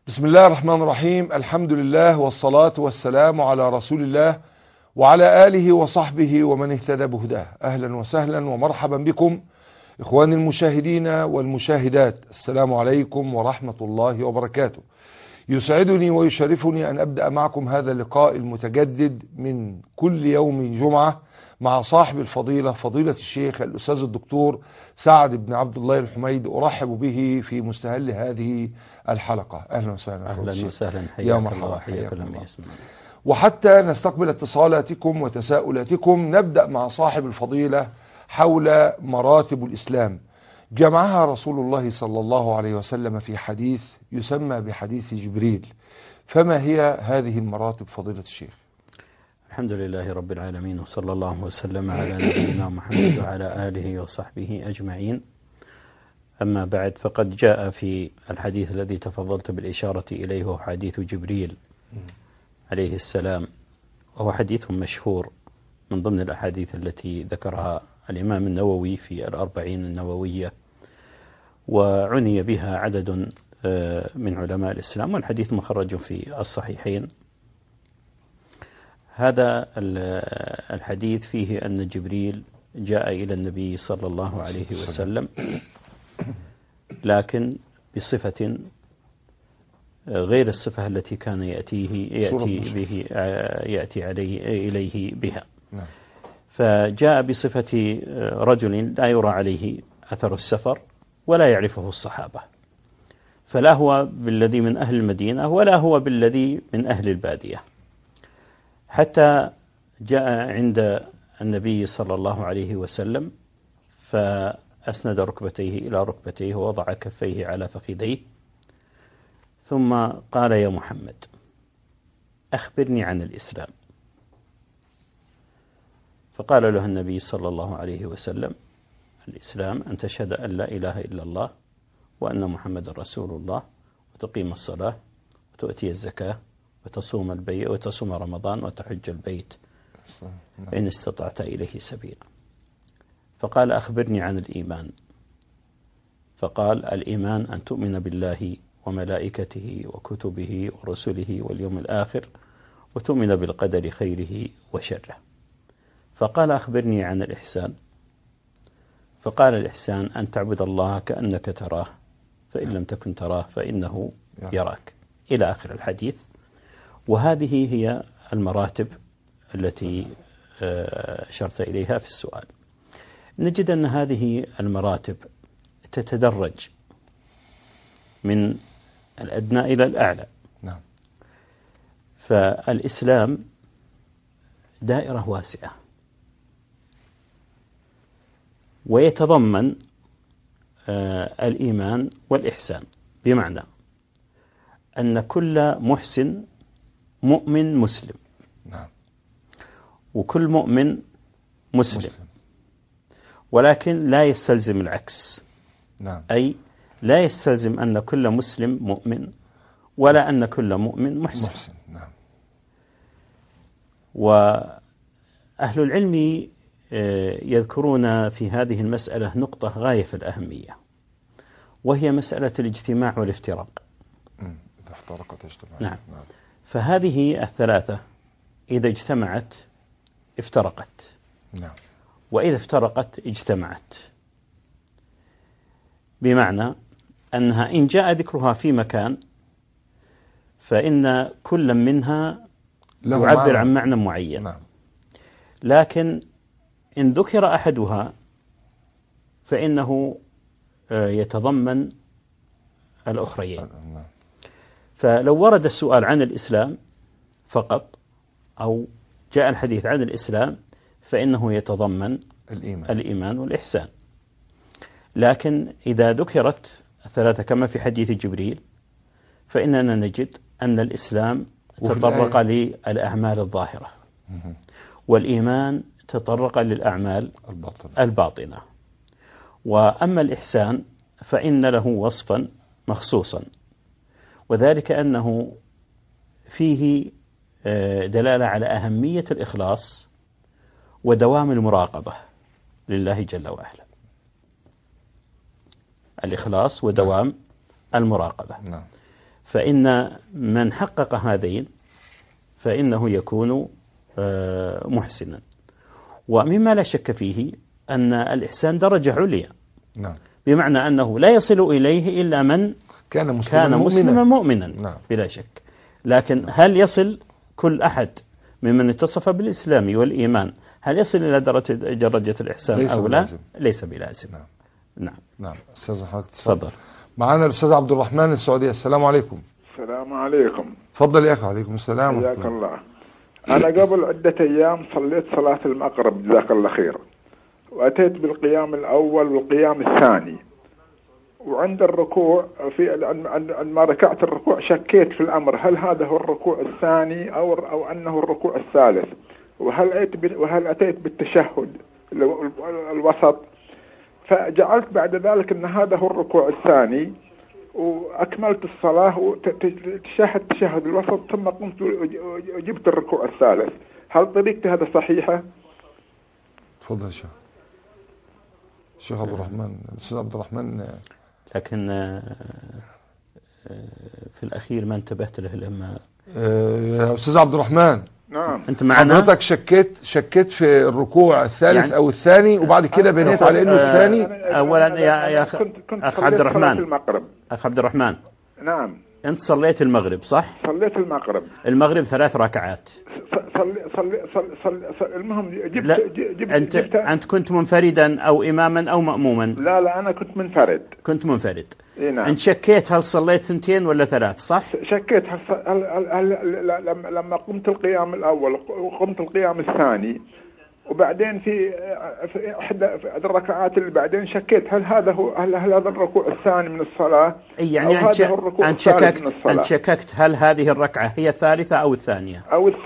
بسم الله الرحمن الرحيم. الحمد لله والصلاة والسلام على رسول الله وعلى آله وصحبه ومن اهتدى بهداه. أهلا وسهلا ومرحبا بكم إخواني المشاهدين والمشاهدات. السلام عليكم ورحمة الله وبركاته. يسعدني ويشرفني أن أبدأ معكم هذا اللقاء المتجدد من كل يوم جمعة مع صاحب الفضيلة فضيلة الشيخ الأستاذ الدكتور سعد بن عبد الله الحميد. أرحب به في مستهل هذه الحلقة. أهلا وسهلا. أهلا وسهلا، يا مرحبا، حياك الله. وحتى نستقبل اتصالاتكم وتساؤلاتكم نبدأ مع صاحب الفضيلة حول مراتب الإسلام. جمعها رسول الله صلى الله عليه وسلم في حديث يسمى بحديث جبريل. فما هي هذه المراتب فضيلة الشيخ؟ الحمد لله رب العالمين، وصلى الله وسلم على نبينا محمد وعلى آله وصحبه أجمعين. أما بعد، فقد جاء في الحديث الذي تفضلت بالإشارة إليه هو حديث جبريل عليه السلام، وهو حديث مشهور من ضمن الأحاديث التي ذكرها الإمام النووي في الأربعين النووية، وعني بها عدد من علماء الإسلام، والحديث مخرج في الصحيحين. هذا الحديث فيه أن جبريل جاء إلى النبي صلى الله عليه وسلم، لكن بصفة غير الصفة التي كان يأتي إليه بها. فجاء بصفة رجل لا يرى عليه أثر السفر ولا يعرفه الصحابة، فلا هو بالذي من أهل المدينة ولا هو بالذي من أهل البادية، حتى جاء عند النبي صلى الله عليه وسلم فأسند ركبتيه إلى ركبتيه ووضع كفيه على فخذيه، ثم قال: يا محمد، أخبرني عن الإسلام. فقال له النبي صلى الله عليه وسلم: الإسلام أن تشهد أن لا إله إلا الله وأن محمد رسول الله، وتقيم الصلاة، وتؤتي الزكاة، وتصوم رمضان، وتحج البيت إن استطعت إليه سبيلا. فقال: أخبرني عن الإيمان. فقال: الإيمان أن تؤمن بالله وملائكته وكتبه ورسله واليوم الآخر، وتؤمن بالقدر خيره وشره. فقال: أخبرني عن الإحسان. فقال: الإحسان أن تعبد الله كأنك تراه، فإن لم تكن تراه فإنه يراك، إلى آخر الحديث. وهذه هي المراتب التي أشرت إليها في السؤال. نجد أن هذه المراتب تتدرج من الأدنى إلى الأعلى. نعم. فالإسلام دائرة واسعة، ويتضمن الإيمان والإحسان، بمعنى أن كل محسن مؤمن مسلم. نعم. وكل مؤمن مسلم. ولكن لا يستلزم العكس. نعم. أي لا يستلزم أن كل مسلم مؤمن ولا أن كل مؤمن محسن. نعم. وأهل العلم يذكرون في هذه المسألة نقطة غاية في الأهمية، وهي مسألة الاجتماع والافتراق. إذا افترقت اجتماعات. نعم. فهذه الثلاثة إذا اجتمعت افترقت. نعم. وإذا افترقت اجتمعت، بمعنى أنها إن جاء ذكرها في مكان فإن كل منها يعبر عن معنى معين. نعم. لكن إن ذكر أحدها فإنه يتضمن الأخريين. نعم. فلو ورد السؤال عن الإسلام فقط، أو جاء الحديث عن الإسلام، فإنه يتضمن الإيمان والإحسان. لكن إذا ذكرت الثلاثة كما في حديث جبريل، فإننا نجد أن الإسلام تطرق للأعمال الظاهرة، والإيمان تطرق للأعمال الباطنة. وأما الإحسان فإن له وصفا مخصوصا، وذلك أنه فيه دلالة على أهمية الإخلاص ودوام المراقبة لله جل وعلا. الإخلاص ودوام المراقبة. نعم. فإن من حقق هذين فإنه يكون محسنا. ومما لا شك فيه أن الإحسان درجة عليا، نعم. بمعنى أنه لا يصل إليه إلا من كان مسلما مؤمنا، نعم. بلا شك. لكن هل يصل كل أحد ممن اتصف بالإسلام والإيمان هل يصل إلى درجة الإحسان أو لا؟ ليس بلازم. نعم. نعم. نعم. أستاذ حضرتك تفضل. معنا الأستاذ عبد الرحمن السعودية. السلام عليكم. السلام عليكم. تفضل يا أخي. عليكم السلام. حياك الله. أنا قبل عدة أيام صليت صلاة المغرب جزاك الله خير، وأتيت بالقيام الأول والقيام الثاني، وعند الركوع عندما ركعت الركوع شكيت في الأمر، هل هذا هو الركوع الثاني أو أنه الركوع الثالث، وهل أتيت بالتشهد الوسط، فجعلت بعد ذلك أن هذا هو الركوع الثاني، وأكملت الصلاة وتشهد الوسط، ثم قمت وجبت الركوع الثالث. هل طريقتي هذا صحيحة؟ تفضل شيخ عبد الرحمن. الأستاذ عبد الرحمن. لكن في الأخير ما انتبهت له لما يا أستاذ عبد الرحمن. نعم. أنت معنا؟ حضرتك شكيت في الركوع الثالث يعني أو الثاني، وبعد كده بنيت على إنه الثاني. أولا يا أخ عبد الرحمن. أخ عبد الرحمن. نعم. أنت صليت المغرب صح؟ صليت المغرب 3 ركعات. المهم جبت أنت كنت منفردا أو إماما أو مأموما؟ لا أنا كنت منفرد. إيه نعم. أنت شكيت هل صليت 2 ولا 3 صح؟ شكيت لما قمت القيام الأول وقمت القيام الثاني، وبعدين في إحدى الركعات اللي بعدين شكيت هل هذا الركوع الثاني من الصلاة، يعني أو هذا هو الركوع الثالث من الصلاة. أنت شككت هل هذه الركعة هي الثالثة أو الثانية؟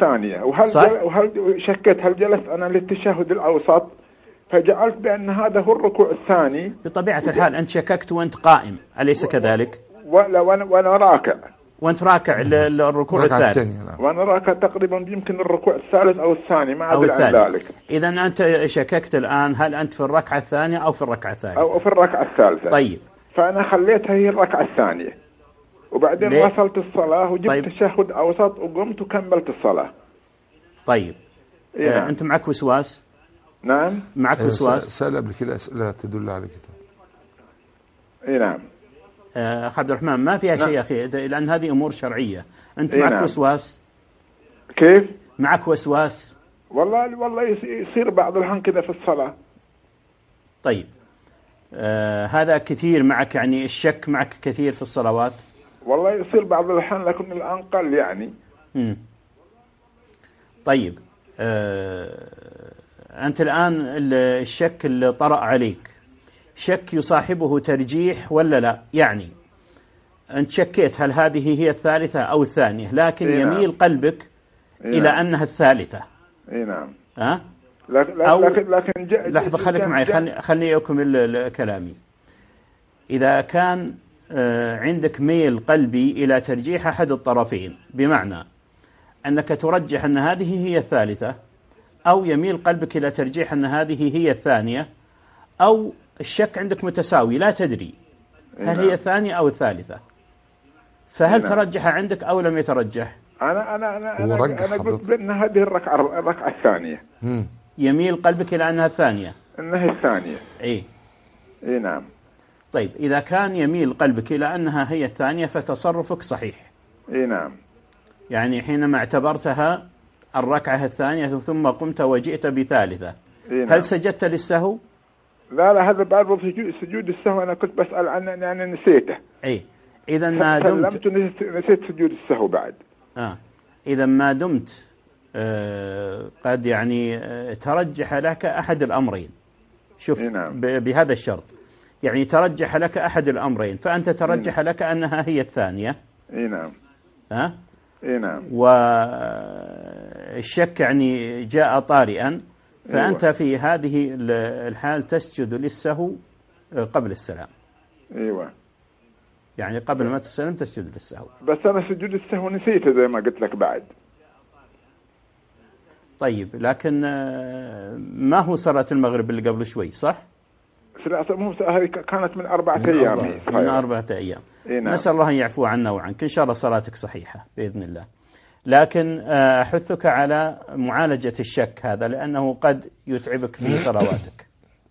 وهل شكيت هل جلست أنا للتشهد الأوسط فجعلت بأن هذا هو الركوع الثاني. بطبيعة الحال أنت شككت وأنت قائم، أليس كذلك؟ وأنا راكع. وأنت راكع الركوع الثالث. وأنا راكع تقريبا يمكن الركوع الثالث أو الثاني، ما أدري عن ذلك. إذا أنت شككت الآن هل أنت في الركعة الثانية أو في الركعة الثالثة؟ أو في الركعة الثالثة. طيب. فأنا خليتها هي الركعة الثانية، وبعدين وصلت الصلاة وجبت تشهد أوسط وقمت وكملت الصلاة. طيب. أنت معك وسواس؟ نعم. معك وسواس؟ سأل قبل كده أسئلة تدل على كده. نعم. أخ عبد الرحمن ما فيها شيء يا أخي، لأن هذه أمور شرعية. أنت معك نعم. وسواس؟ كيف؟ معك وسواس؟ والله يصير بعض الأحيان كذا في الصلاة. طيب. هذا كثير معك، يعني الشك معك كثير في الصلوات؟ والله يصير بعض الأحيان، لكن الآن قل يعني. طيب. أنت الآن الشك اللي طرأ عليك شك يصاحبه ترجيح ولا لا؟ يعني أنت شكيت هل هذه هي الثالثة أو الثانية، لكن يميل قلبك إلى أنها الثالثة. نعم. لكن لحظة خليك معي، خلني أكمل كلامي. إذا كان عندك ميل قلبي إلى ترجيح أحد الطرفين، بمعنى أنك ترجح أن هذه هي الثالثة، أو يميل قلبك إلى ترجيح أن هذه هي الثانية، أو الشك عندك متساوي لا تدري هل هي الثانية أو الثالثة، فهل ترجح عندك أو لم يترجح؟ أنا قلت بأن هذه الركعة الثانية. يميل قلبك إلى أنها الثانية. أنها الثانية. إيه نعم. طيب إذا كان يميل قلبك إلى أنها هي الثانية فتصرفك صحيح. نعم. يعني حينما اعتبرتها الركعة الثانية ثم قمت وجئت بثالثة، نعم. هل سجدت للسهو؟ لا هذا بعد سجود السهو أنا كنت بسأل عنه، يعني نسيته. إذا ما دمت نسيت سجود السهو بعد. إذا ما دمت قد يعني ترجح لك أحد الأمرين. شوف. نعم. بهذا الشرط، يعني ترجح لك أحد الأمرين، فأنت ترجح لك أنها هي الثانية. نعم. نعم. والشك يعني جاء طارئا، فأنت في هذه الحال تسجد للسهو قبل السلام. يعني قبل ما تسلم تسجد للسهو. بس أنا سجود السهو نسيته زي ما قلت لك بعد. طيب، لكن ما هو صلاة المغرب اللي قبل شوي صح؟ هذه كانت من 4 أيام. من 4 أيام. نعم. نسأل الله أن يعفو عنا وعنك، إن شاء الله صلاتك صحيحة بإذن الله. لكن أحثك على معالجة الشك هذا، لأنه قد يتعبك في صلواتك.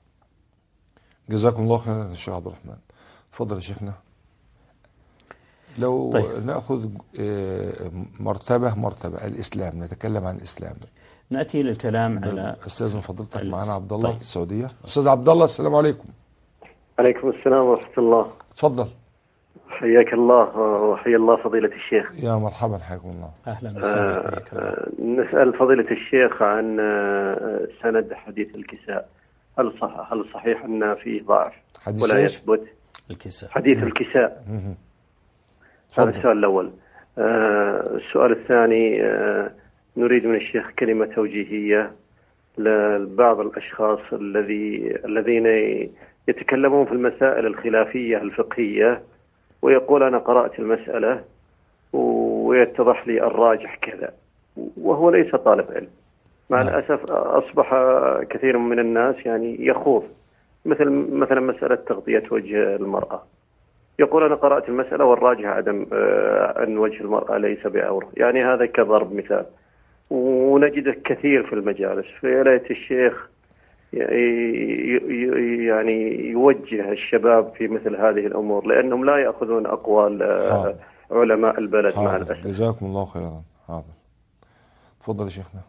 جزاكم الله خيرا يا شيخ عبد الرحمن. تفضل يا شيخنا. لو نأخذ مرتبة الإسلام، نتكلم عن الإسلام. نأتي للكلام على أستاذ فضلتك معنا عبد الله في السعودية. أستاذ عبد الله، السلام عليكم. عليكم السلام ورحمة الله. تفضل. حياك الله وحيا الله فضيلة الشيخ. يا مرحبا، حياكم الله. أهلا وسهلا. نسأل فضيلة الشيخ عن سند حديث الكساء، هل صحيح أن فيه ضعف ولا يثبت؟ الكساء. حديث الكساء. هذا السؤال الأول. السؤال الثاني، نريد من الشيخ كلمة توجيهية لبعض الأشخاص الذين يتكلمون في المسائل الخلافية الفقهية، ويقول أنا قرأت المسألة ويتضح لي الراجح كذا، وهو ليس طالب علم. مع الأسف أصبح كثير من الناس يعني يخوض مثلا مسألة تغطية وجه المرأة، يقول أنا قرأت المسألة والراجح عدم أن وجه المرأة ليس بعورة، يعني هذا كضرب مثال، ونجده كثير في المجالس. فيا ليت الشيخ يعني يوجه الشباب في مثل هذه الأمور، لأنهم لا يأخذون أقوال علماء البلد. مع الأسف. جزاكم الله خيرا. حاضر. تفضل يا شيخنا.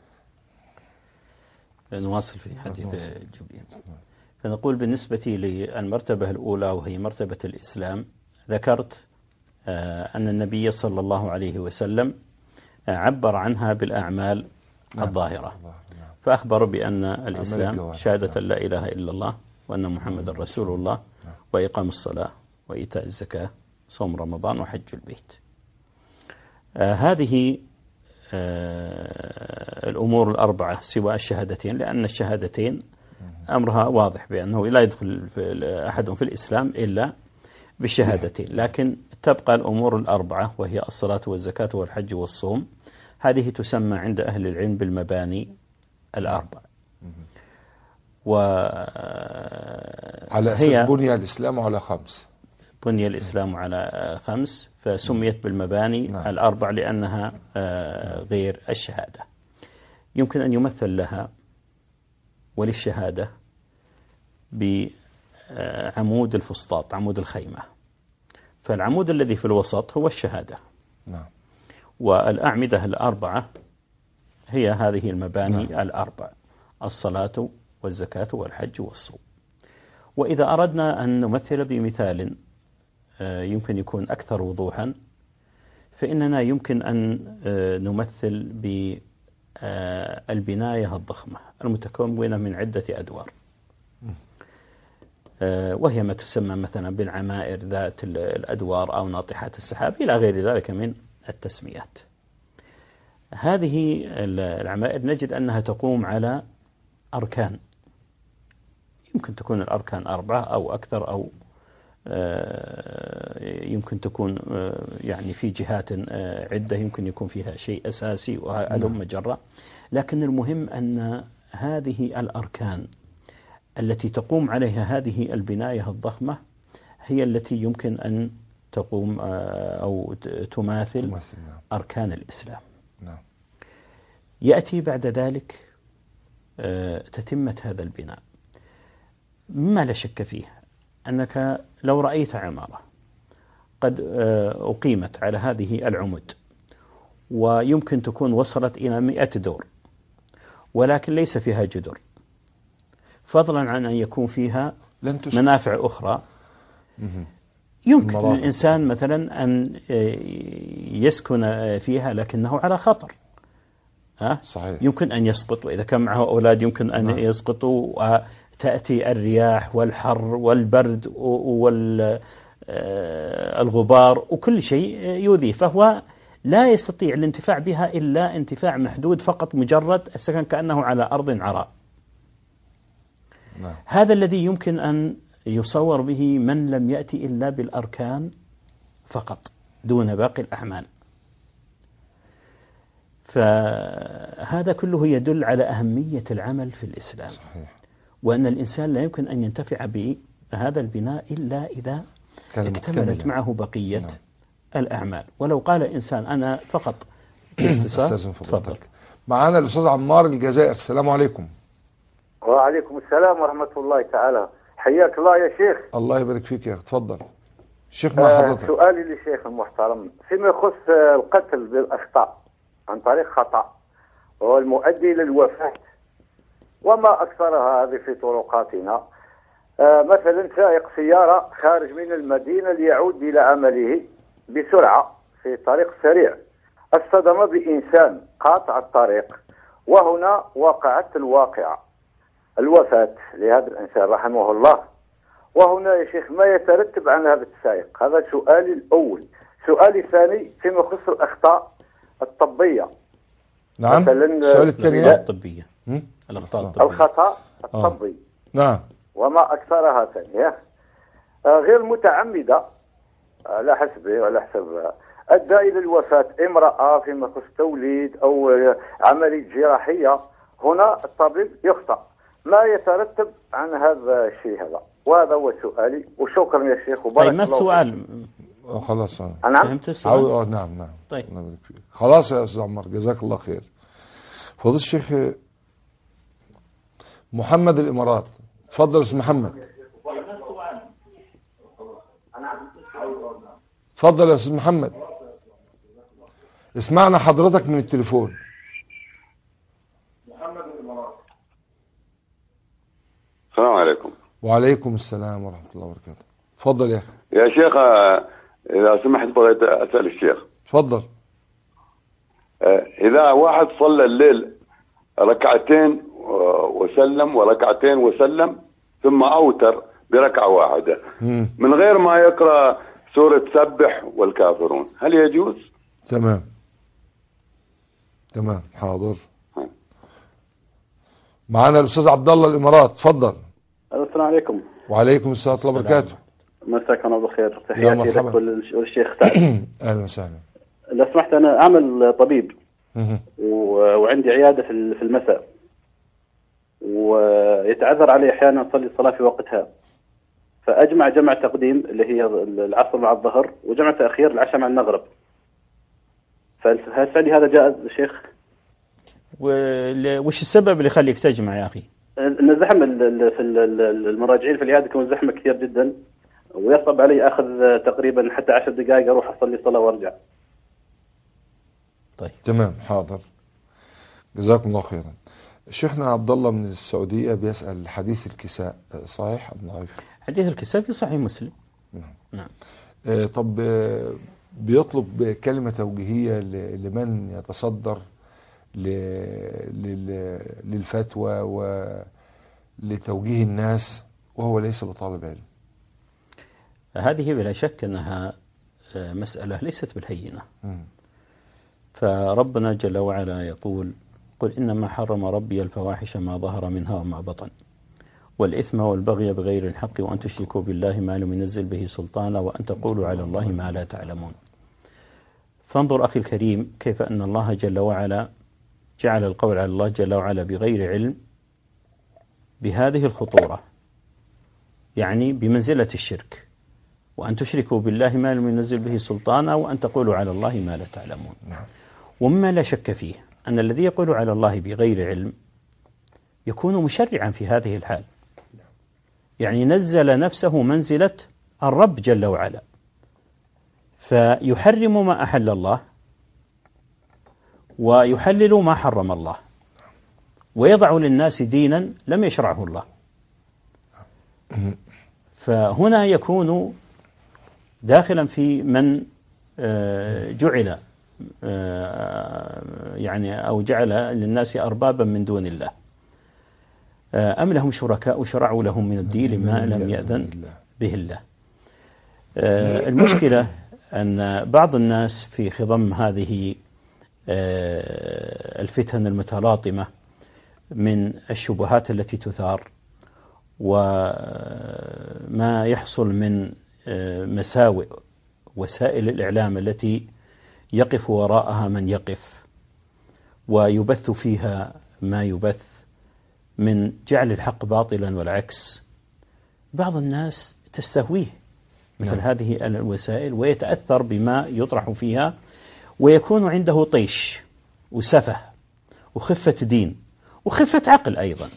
نواصل في حديث جبريل. فنقول بالنسبة للمرتبة الأولى وهي مرتبة الإسلام، ذكرت أن النبي صلى الله عليه وسلم عبر عنها بالأعمال الظاهرة، فأخبر بأن الإسلام شهادة لا إله إلا الله وأن محمد رسول الله وإقام الصلاة وإيتاء الزكاة صوم رمضان وحج البيت. هذه الأمور الأربعة سوى الشهادتين، لأن الشهادتين أمرها واضح بأنه لا يدخل أحد في الإسلام إلا بالشهادتين، لكن تبقى الأمور الأربعة وهي الصلاة والزكاة والحج والصوم. هذه تسمى عند أهل العلم بالمباني الأربع. على أساس بني الإسلام على 5. بني الإسلام على 5، فسميت بالمباني الأربع لأنها غير الشهادة. يمكن أن يمثل لها وللشهادة بعمود الفسطاط، عمود الخيمة. فالعمود الذي في الوسط هو الشهادة، والأعمدة الأربعة هي هذه المباني الأربع: الصلاة والزكاة والحج والصوم. وإذا أردنا أن نمثل بمثال يمكن يكون أكثر وضوحا، فإننا يمكن أن نمثل بالبناية الضخمة المتكونة من عدة أدوار، وهي ما تسمى مثلا بالعمائر ذات الأدوار أو ناطحات السحاب إلى غير ذلك من التسميات. هذه العمائر نجد أنها تقوم على أركان، يمكن تكون الأركان 4 أو أكثر، أو يمكن تكون يعني في جهات عدة يمكن يكون فيها شيء أساسي وهلم جرة. لكن المهم أن هذه الأركان التي تقوم عليها هذه البناية الضخمة هي التي يمكن أن تقوم أو تماثل أركان الإسلام. يأتي بعد ذلك تتمة هذا البناء. مما لا شك فيه أنك لو رأيت عمارة قد أقيمت على هذه العمود ويمكن تكون وصلت إلى 100 دور، ولكن ليس فيها جدر، فضلا عن أن يكون فيها منافع أخرى، يمكن للإنسان مثلا أن يسكن فيها لكنه على خطر. صحيح. يمكن أن يسقط، وإذا كان معه أولاد يمكن أن يسقطوا، وتأتي الرياح والحر والبرد والغبار وكل شيء يؤذيه، فهو لا يستطيع الانتفاع بها إلا انتفاع محدود، فقط مجرد السكن كأنه على أرض عراء. هذا الذي يمكن أن يصور به من لم يأتي إلا بالأركان فقط دون باقي الأعمال. فهذا كله يدل على أهمية العمل في الإسلام. صحيح. وأن الإنسان لا يمكن أن ينتفع بهذا البناء إلا إذا اكتملت معه بقية الأعمال. ولو قال إنسان أنا فقط تفضل. معانا الأستاذ عمار الجزائر. السلام عليكم. وعليكم السلام ورحمة الله تعالى. حياك الله يا شيخ. الله يبارك فيك يا أخي. تفضل الشيخ مع حضرتك. سؤالي للشيخ المحترم فيما يخص القتل بالأخطاء عن طريق خطأ والمؤدي للوفاة، وما أكثرها هذه في طرقاتنا. مثلا سائق سيارة خارج من المدينة ليعود إلى عمله بسرعة في طريق سريع، اصطدم بإنسان قاطع الطريق، وهنا وقعت الوفاة لهذا الإنسان رحمه الله. وهنا يا شيخ ما يترتب عن هذا السائق؟ هذا سؤالي الأول. سؤالي الثاني فيما يخص الأخطاء الطبية. نعم. مثلا السؤال الثاني الطبية، الخطأ الطبي. نعم. وما أكثرها ثانية غير متعمدة على حسبه وعلى حسب أدى إلى الوفاة امرأة فيما يخص توليد أو عملية جراحية. هنا الطبيب يخطأ. ما يترتب عن هذا الشيء هذا؟ وهذا هو سؤالي، وشكرا يا شيخ وبارك الله. ما السؤال؟ خلاص أنا فهمت السؤال. نعم. طيب خلاص يا أستاذ عمار جزاك الله خير. فضل الشيخ محمد الإمارات. تفضل أستاذ محمد. تفضل يا أستاذ محمد، اسمعنا حضرتك من التليفون. السلام عليكم. وعليكم السلام ورحمة الله وبركاته. تفضل يا أخي. يا شيخ إذا سمحت بغيت أسأل الشيخ. تفضل. إذا واحد صلى الليل ركعتين وسلم وركعتين وسلم ثم أوتر بركعة واحدة من غير ما يقرأ سورة سبح والكافرون، هل يجوز؟ تمام حاضر. معنا الأستاذ عبد الله الإمارات. تفضل. السلام عليكم. وعليكم السلام ورحمة الله وبركاته. مساك الله بالخير. تحياتي لك والشيخ سعد. أهلا وسهلا. لو سمحت أنا أعمل طبيب وعندي عيادة في المساء، ويتعذر علي أحيانا أصلي الصلاة في وقتها، فأجمع جمع تقديم اللي هي العصر مع الظهر وجمع تأخير العشاء مع المغرب. فهل فعلي هذا جائز شيخ؟ وش السبب اللي يخليك تجمع يا أخي؟ إن الزحمة في المراجعين في العيادة يكون زحمة كثير جدا، ويصعب علي أخذ تقريبا حتى 10 دقائق أروح أصلي صلاة وأرجع. طيب تمام حاضر جزاكم الله خيرا. شيخنا عبد الله من السعودية بيسأل حديث الكساء صحيح أم ضعيف؟ حديث الكساء في صحيح مسلم. نعم. طب بيطلب كلمة توجيهية لمن يتصدر للفتوى ولتوجيه الناس وهو ليس بطالب علم. هذه بلا شك أنها مسألة ليست بالهينة. فربنا جل وعلا يقول قل إنما حرم ربي الفواحش ما ظهر منها وما بطن والإثم والبغي بغير الحق وأن تشركوا بالله ما لم ينزل به سلطانا وأن تقولوا على الله ما لا تعلمون. فانظر أخي الكريم كيف أن الله جل وعلا جعل القول على الله جل وعلا بغير علم بهذه الخطورة، يعني بمنزلة الشرك، وأن تشركوا بالله ما لم ينزل به سلطانا وأن تقولوا على الله ما لا تعلمون. ومما لا شك فيه أن الذي يقول على الله بغير علم يكون مشرعا في هذه الحال، يعني نزل نفسه منزلة الرب جل وعلا، فيحرم ما أحل الله ويحلل ما حرم الله ويضع للناس دينا لم يشرعه الله. فهنا يكون داخلا في من جعل يعني أو جعل للناس أربابا من دون الله، أم لهم شركاء شرعوا لهم من الدين ما لم يأذن به الله. المشكلة أن بعض الناس في خضم هذه الفتن المتلاطمة من الشبهات التي تثار وما يحصل من مساوئ وسائل الإعلام التي يقف وراءها من يقف ويبث فيها ما يبث من جعل الحق باطلا والعكس، بعض الناس تستهويه مثل هذه الوسائل ويتأثر بما يطرح فيها، ويكون عنده طيش وسفه وخفة دين وخفة عقل أيضا،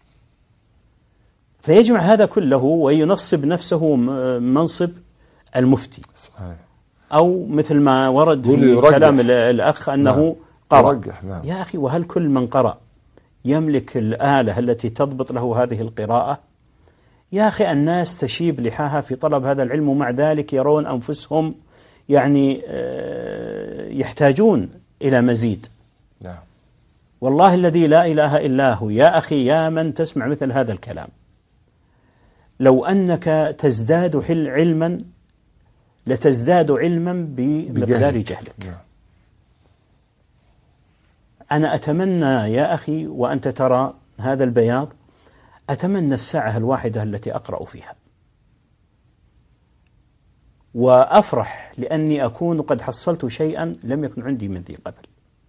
فيجمع هذا كله وينصب نفسه منصب المفتي، أو مثل ما ورد في كلام الأخ أنه قرأ. يا أخي، وهل كل من قرأ يملك الآلة التي تضبط له هذه القراءة؟ يا أخي، الناس تشيب لحاها في طلب هذا العلم، ومع ذلك يرون أنفسهم يعني يحتاجون إلى مزيد. والله الذي لا إله إلا هو يا أخي، يا من تسمع مثل هذا الكلام، لو أنك تزداد علما لتزداد علما بمقدار جهلك. أنا أتمنى يا أخي، وأنت ترى هذا البياض، أتمنى الساعة الواحدة التي أقرأ فيها، وأفرح لأني أكون قد حصلت شيئا لم يكن عندي من ذي قبل.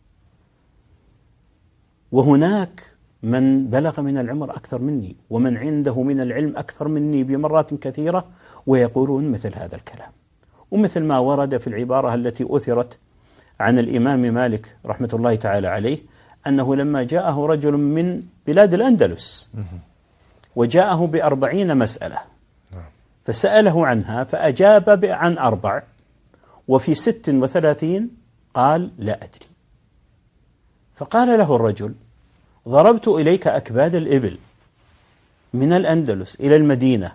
وهناك من بلغ من العمر أكثر مني، ومن عنده من العلم أكثر مني بمرات كثيرة، ويقولون مثل هذا الكلام. ومثل ما ورد في العبارة التي أثرت عن الإمام مالك رحمة الله تعالى عليه، أنه لما جاءه رجل من بلاد الأندلس وجاءه ب40 مسألة، فسأله عنها فأجاب عن 4، وفي 36 قال لا أدري. فقال له الرجل: ضربت إليك أكباد الإبل من الأندلس إلى المدينة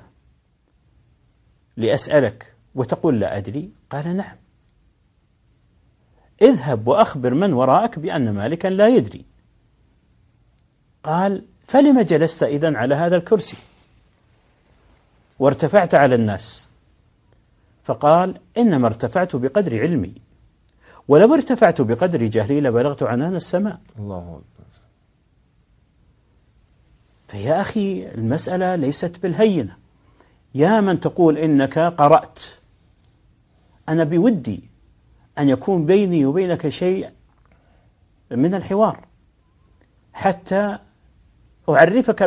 لأسألك وتقول لا أدري؟ قال: نعم. اذهب وأخبر من وراءك بأن مالكا لا يدري. قال: فلما جلست إذن على هذا الكرسي وارتفعت على الناس؟ فقال: إنما ارتفعت بقدر علمي، ولو ارتفعت بقدر جهلي لبلغت عنان السماء. الله أكبر. فيا أخي، المسألة ليست بالهينة. يا من تقول إنك قرأت، أنا بودي أن يكون بيني وبينك شيء من الحوار حتى أعرفك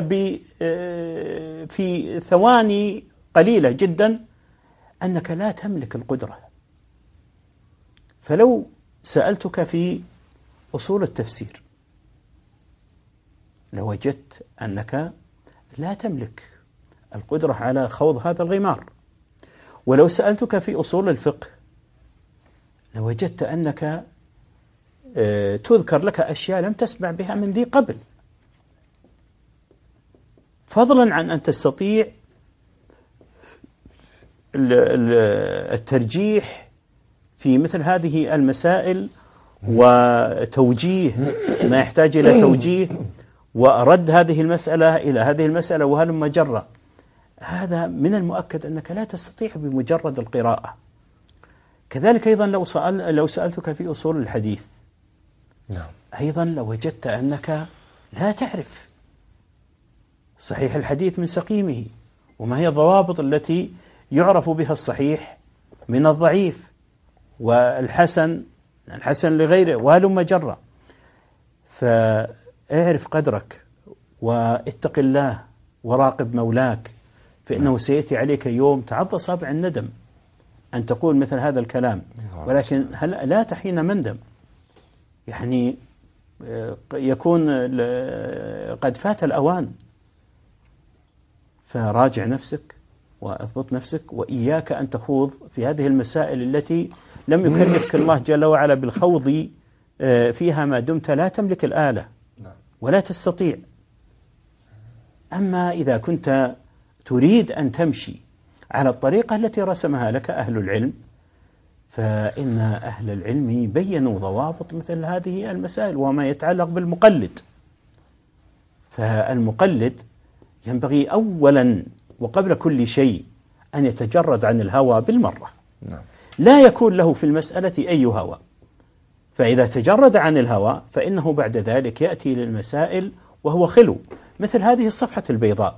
في ثواني قليلة جدا أنك لا تملك القدرة. فلو سألتك في أصول التفسير لوجدت أنك لا تملك القدرة على خوض هذا الغمار، ولو سألتك في أصول الفقه لوجدت أنك تذكر لك أشياء لم تسمع بها من ذي قبل، فضلا عن أن تستطيع الترجيح في مثل هذه المسائل وتوجيه ما يحتاج إلى توجيه، ورد هذه المسألة إلى هذه المسألة وهلم جرة. هذا من المؤكد أنك لا تستطيع بمجرد القراءة. كذلك أيضا لو سألتك في أصول الحديث أيضا لوجدت أنك لا تعرف صحيح الحديث من سقيمه، وما هي الضوابط التي يعرف بها الصحيح من الضعيف، والحسن لغيره وهلم جرة. فاعرف قدرك واتق الله وراقب مولاك، فإنه سيأتي عليك يوم تعض أصابع الندم أن تقول مثل هذا الكلام، ولكن لا تحين مندم، يعني يكون قد فات الأوان. فراجع نفسك واضبط نفسك، وإياك أن تخوض في هذه المسائل التي لم يكلفك الله جل وعلا بالخوض فيها ما دمت لا تملك الآلة ولا تستطيع. أما إذا كنت تريد أن تمشي على الطريقة التي رسمها لك أهل العلم، فإن أهل العلم بيّنوا ضوابط مثل هذه المسائل. وما يتعلق بالمقلد، فالمقلد ينبغي أولا وقبل كل شيء أن يتجرد عن الهوى بالمرة، لا يكون له في المسألة أي هوى. فإذا تجرد عن الهوى فإنه بعد ذلك يأتي للمسائل وهو خلو، مثل هذه الصفحة البيضاء،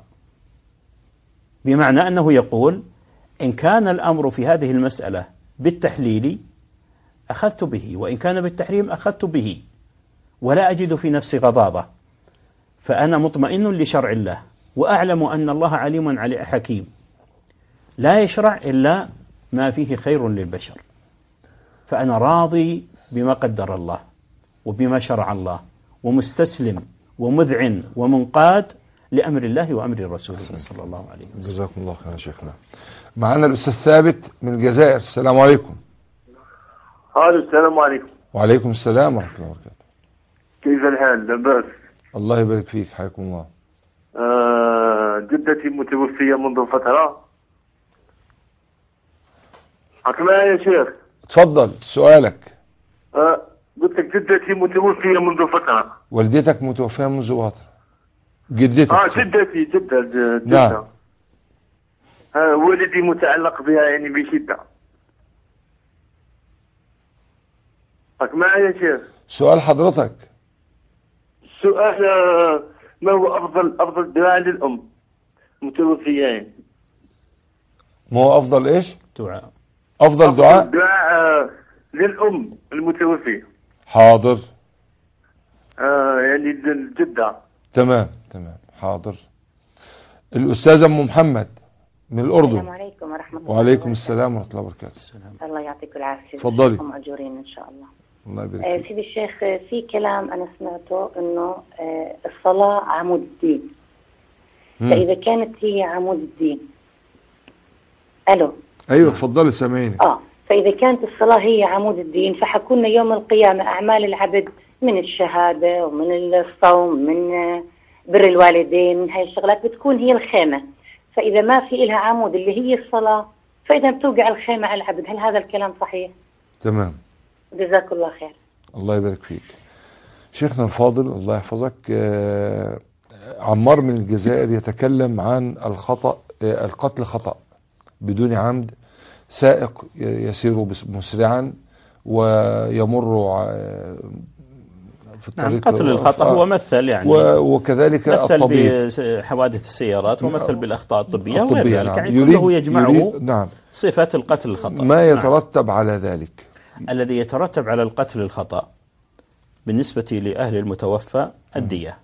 بمعنى أنه يقول: إن كان الأمر في هذه المسألة بالتحليل أخذت به، وإن كان بالتحريم أخذت به، ولا أجد في نفسي غضاضة. فأنا مطمئن لشرع الله، وأعلم أن الله عليم حكيم لا يشرع إلا ما فيه خير للبشر، فأنا راضي بما قدر الله وبما شرع الله، ومستسلم ومذعن ومنقاد لأمر الله وأمر رسوله صلى الله عليه وسلم. جزاكم الله خيرا شيخنا. معنا الأستاذ ثابت من الجزائر. السلام عليكم. السلام عليكم. وعليكم السلام ورحمة الله وبركاته. كيف الحال؟ لاباس؟ الله يبارك فيك، حياكم الله. جدتي متوفية منذ فترة. معايا يا شيخ؟ تفضل سؤالك. قلت لك جدتي متوفية منذ فترة. والدتك متوفية منذ فترة؟ جدتك؟ جدتي جدة. نعم. والدي متعلق بها يعني بشدة. معايا يا شيخ؟ سؤال حضرتك. السؤال ما هو أفضل دعاء للأم متوفية؟ ما هو أفضل إيش؟ دعاء. أفضل دعاء للأم المتوفية. حاضر. يعني الجدة. تمام حاضر. الأستاذة أم محمد من الأردن. السلام عليكم ورحمة الله. وعليكم السلام ورحمة الله وبركاته. الله يعطيك العافية. تفضلي. هم أجورين إن شاء الله. الله يبارك فيك. سيدي الشيخ، في كلام أنا سمعته إنه الصلاة عمود الدين. فإذا كانت هي عمود الدين. ألو. أيوة تفضلي سامعيني. فإذا كانت الصلاة هي عمود الدين، فحكون يوم القيامة أعمال العبد من الشهادة ومن الصوم من بر الوالدين، من هاي الشغلات بتكون هي الخيمة. فإذا ما في إلها عمود اللي هي الصلاة، فإذا بتوقع الخيمة على العبد. هل هذا الكلام صحيح؟ تمام. جزاك الله خير. الله يبارك فيك. شيخنا الفاضل الله يحفظك، عمار من الجزائر يتكلم عن القتل خطأ بدون عمد. سائق يسير مسرعا ويمر في الطريق. قتل الخطأ هو مثل يعني وكذلك مثل الطبيب بحوادث السيارات ومثل بالأخطاء الطبية وغير ذلك. نعم. يعني كله يجمعه نعم. صفة القتل الخطأ. ما يترتب على ذلك؟ الذي يترتب على القتل الخطأ بالنسبة لأهل المتوفى الدية،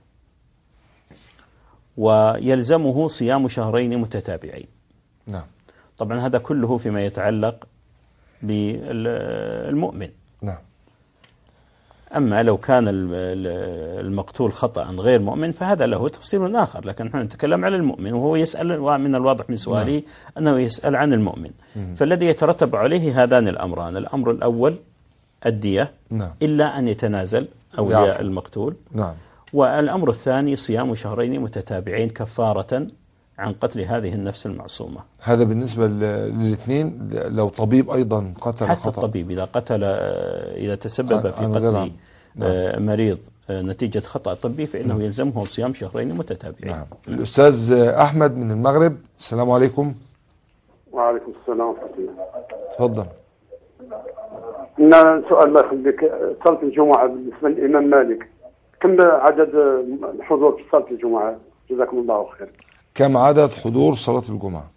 ويلزمه صيام شهرين متتابعين. نعم. طبعا هذا كله فيما يتعلق بالمؤمن. نعم. أما لو كان المقتول خطأ غير مؤمن فهذا له تفصيل آخر، لكن نحن نتكلم على المؤمن، وهو يسأل، ومن الواضح من سؤالي أنه يسأل عن المؤمن. فالذي يترتب عليه هذان الأمران: الأمر الأول الدية، إلا أن يتنازل أولياء المقتول. نعم. والأمر الثاني صيام شهرين متتابعين كفارة عن قتل هذه النفس المعصومة. هذا بالنسبة للاثنين. لو طبيب أيضا قتل حتى خطأ، الطبيب إذا تسبب في قتل مريض نتيجة خطأ طبي فإنه يلزمه صيام شهرين متتابعين. نعم. الأستاذ أحمد من المغرب. السلام عليكم. وعليكم السلام ورحمة الله. تفضل. سؤال ما خليك، صلاة الجمعة بالنسبة للإمام مالك كم عدد الحضور في صلاة الجمعة؟ جزاكم الله خير. كم عدد حضور صلاة الجمعة؟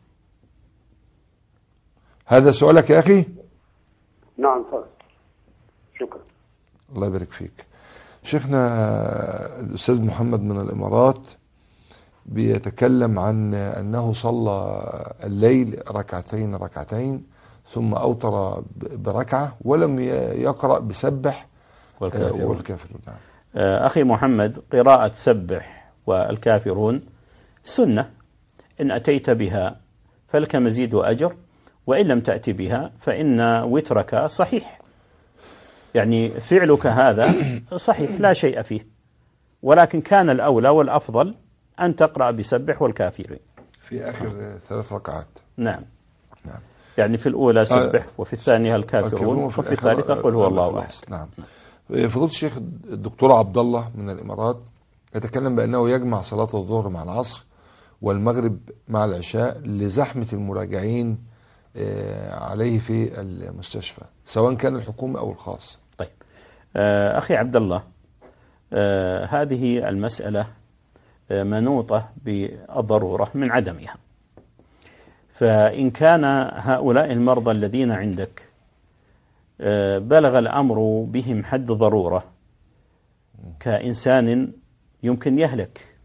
هذا سؤالك يا أخي؟ نعم صحيح. شكرا. الله يبارك فيك. شيخنا الأستاذ محمد من الإمارات بيتكلم عن أنه صلى الليل ركعتين ثم أوتر بركعة ولم يقرأ بسبح والكافرون. أخي محمد، قراءة سبح والكافرون سنة، إن أتيت بها فلك مزيد وأجر، وإن لم تأتي بها فإن وترك صحيح، يعني فعلك هذا صحيح لا شيء فيه، ولكن كان الأولى والأفضل أن تقرأ بسبح والكافرين في آخر 3 ركعات. نعم. يعني في الأولى سبح وفي الثانية الكافرون وفي الثالثة قل هو الله أحد. نعم. فضيلة الشيخ الدكتور عبد الله من الإمارات يتكلم بأنه يجمع صلاة الظهر مع العصر والمغرب مع العشاء لزحمة المراجعين عليه في المستشفى، سواء كان الحكومي أو الخاص. طيب أخي عبد الله، هذه المسألة منوطة بالضرورة من عدمها. فإن كان هؤلاء المرضى الذين عندك بلغ الأمر بهم حد ضرورة كإنسان يمكن يهلك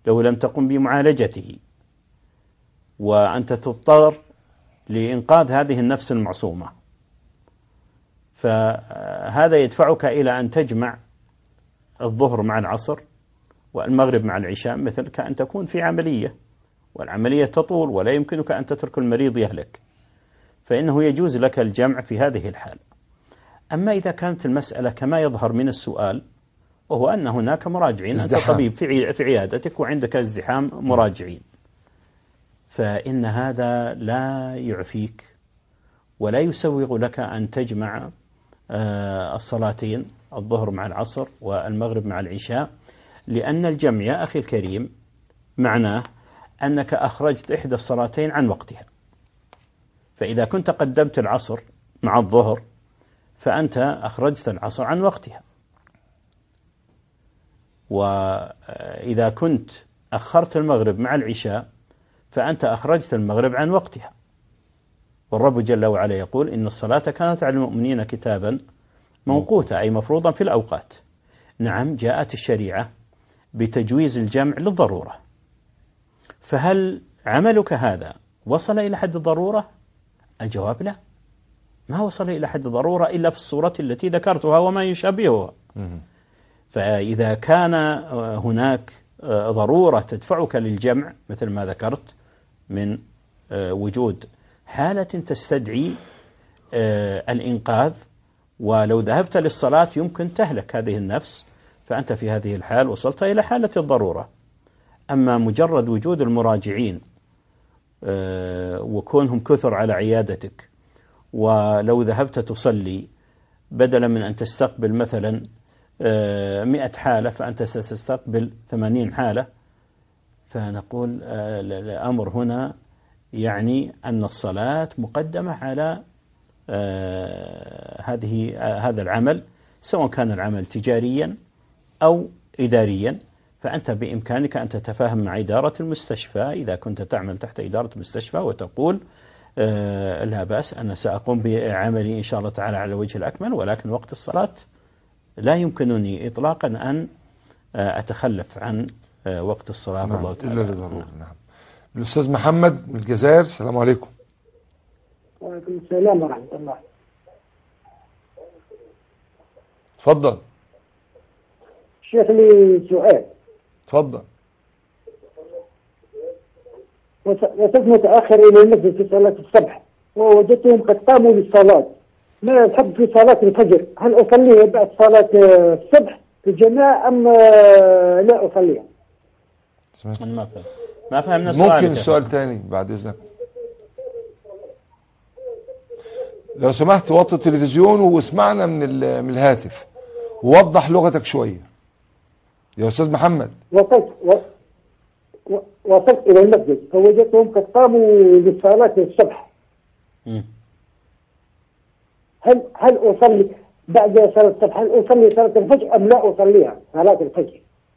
لو لم تقم بمعالجته، وأنت تضطر لإنقاذ هذه النفس المعصومة، فهذا يدفعك إلى أن تجمع الظهر مع العصر والمغرب مع العشاء، مثل كأن تكون في عملية، والعملية تطول ولا يمكنك أن تترك المريض يهلك، فإنه يجوز لك الجمع في هذه الحال. أما إذا كانت المسألة كما يظهر من السؤال، وهو أن هناك مراجعين، أنت طبيب في عيادتك وعندك ازدحام مراجعين، فإن هذا لا يعفيك ولا يسوغ لك أن تجمع الصلاتين، الظهر مع العصر والمغرب مع العشاء، لأن الجمع يا أخي الكريم معناه أنك أخرجت إحدى الصلاتين عن وقتها. فإذا كنت قدمت العصر مع الظهر فأنت أخرجت العصر عن وقتها، وإذا كنت أخرت المغرب مع العشاء فأنت أخرجت المغرب عن وقتها. والرب جل وعلا يقول إن الصلاة كانت على المؤمنين كتابا موقوتا، أي مفروضا في الأوقات. نعم، جاءت الشريعة بتجويز الجمع للضرورة، فهل عملك هذا وصل إلى حد الضرورة؟ الجواب لا، ما وصل إلى حد الضرورة إلا في الصورة التي ذكرتها وما يشابهها. فإذا كان هناك ضرورة تدفعك للجمع مثل ما ذكرت من وجود حالة تستدعي الإنقاذ، ولو ذهبت للصلاة يمكن تهلك هذه النفس، فأنت في هذه الحال وصلت إلى حالة الضرورة. أما مجرد وجود المراجعين وكونهم كثر على عيادتك، ولو ذهبت تصلي بدلا من أن تستقبل مثلا 100 حالة فأنت ستستقبل 80 حالة، فنقول الأمر هنا يعني أن الصلاة مقدمة على هذا العمل، سواء كان العمل تجاريا أو إداريا. فأنت بإمكانك أن تتفاهم مع إدارة المستشفى إذا كنت تعمل تحت إدارة المستشفى، وتقول لا بأس، أنا سأقوم بعملي إن شاء الله تعالى على الوجه الأكمل، ولكن وقت الصلاة لا يمكنني إطلاقا أن أتخلف عن وقت الصلاة. نعم. الله تعالى. إلا لضرورة. نعم. الأستاذ محمد من الجزائر، السلام عليكم. وعليكم السلام ورحمة الله. تفضل. شيخ لي سؤال. تفضل. وصلت متأخر إلى المسجد في صلاة الصبح، ووجدتهم قد قاموا للصلاة، ما الحب في صلاة الفجر؟ هل أصليها بعد صلاة الصبح في الجماعة أم لا أصليها؟ ما فهمنا سؤالك. ممكن السؤال تاني بعد إذنك؟ لو سمحت وطي التلفزيون واسمعنا من الهاتف، ووضح لغتك شوية يا أستاذ محمد. وصلت إلى المسجد فوجدتهم قد قاموا للصلاة الصبح. هل أصلي بعد صلاة الصبح؟ هل أصلي صلاة الفجر أم لا أصليها صلاة الفجر؟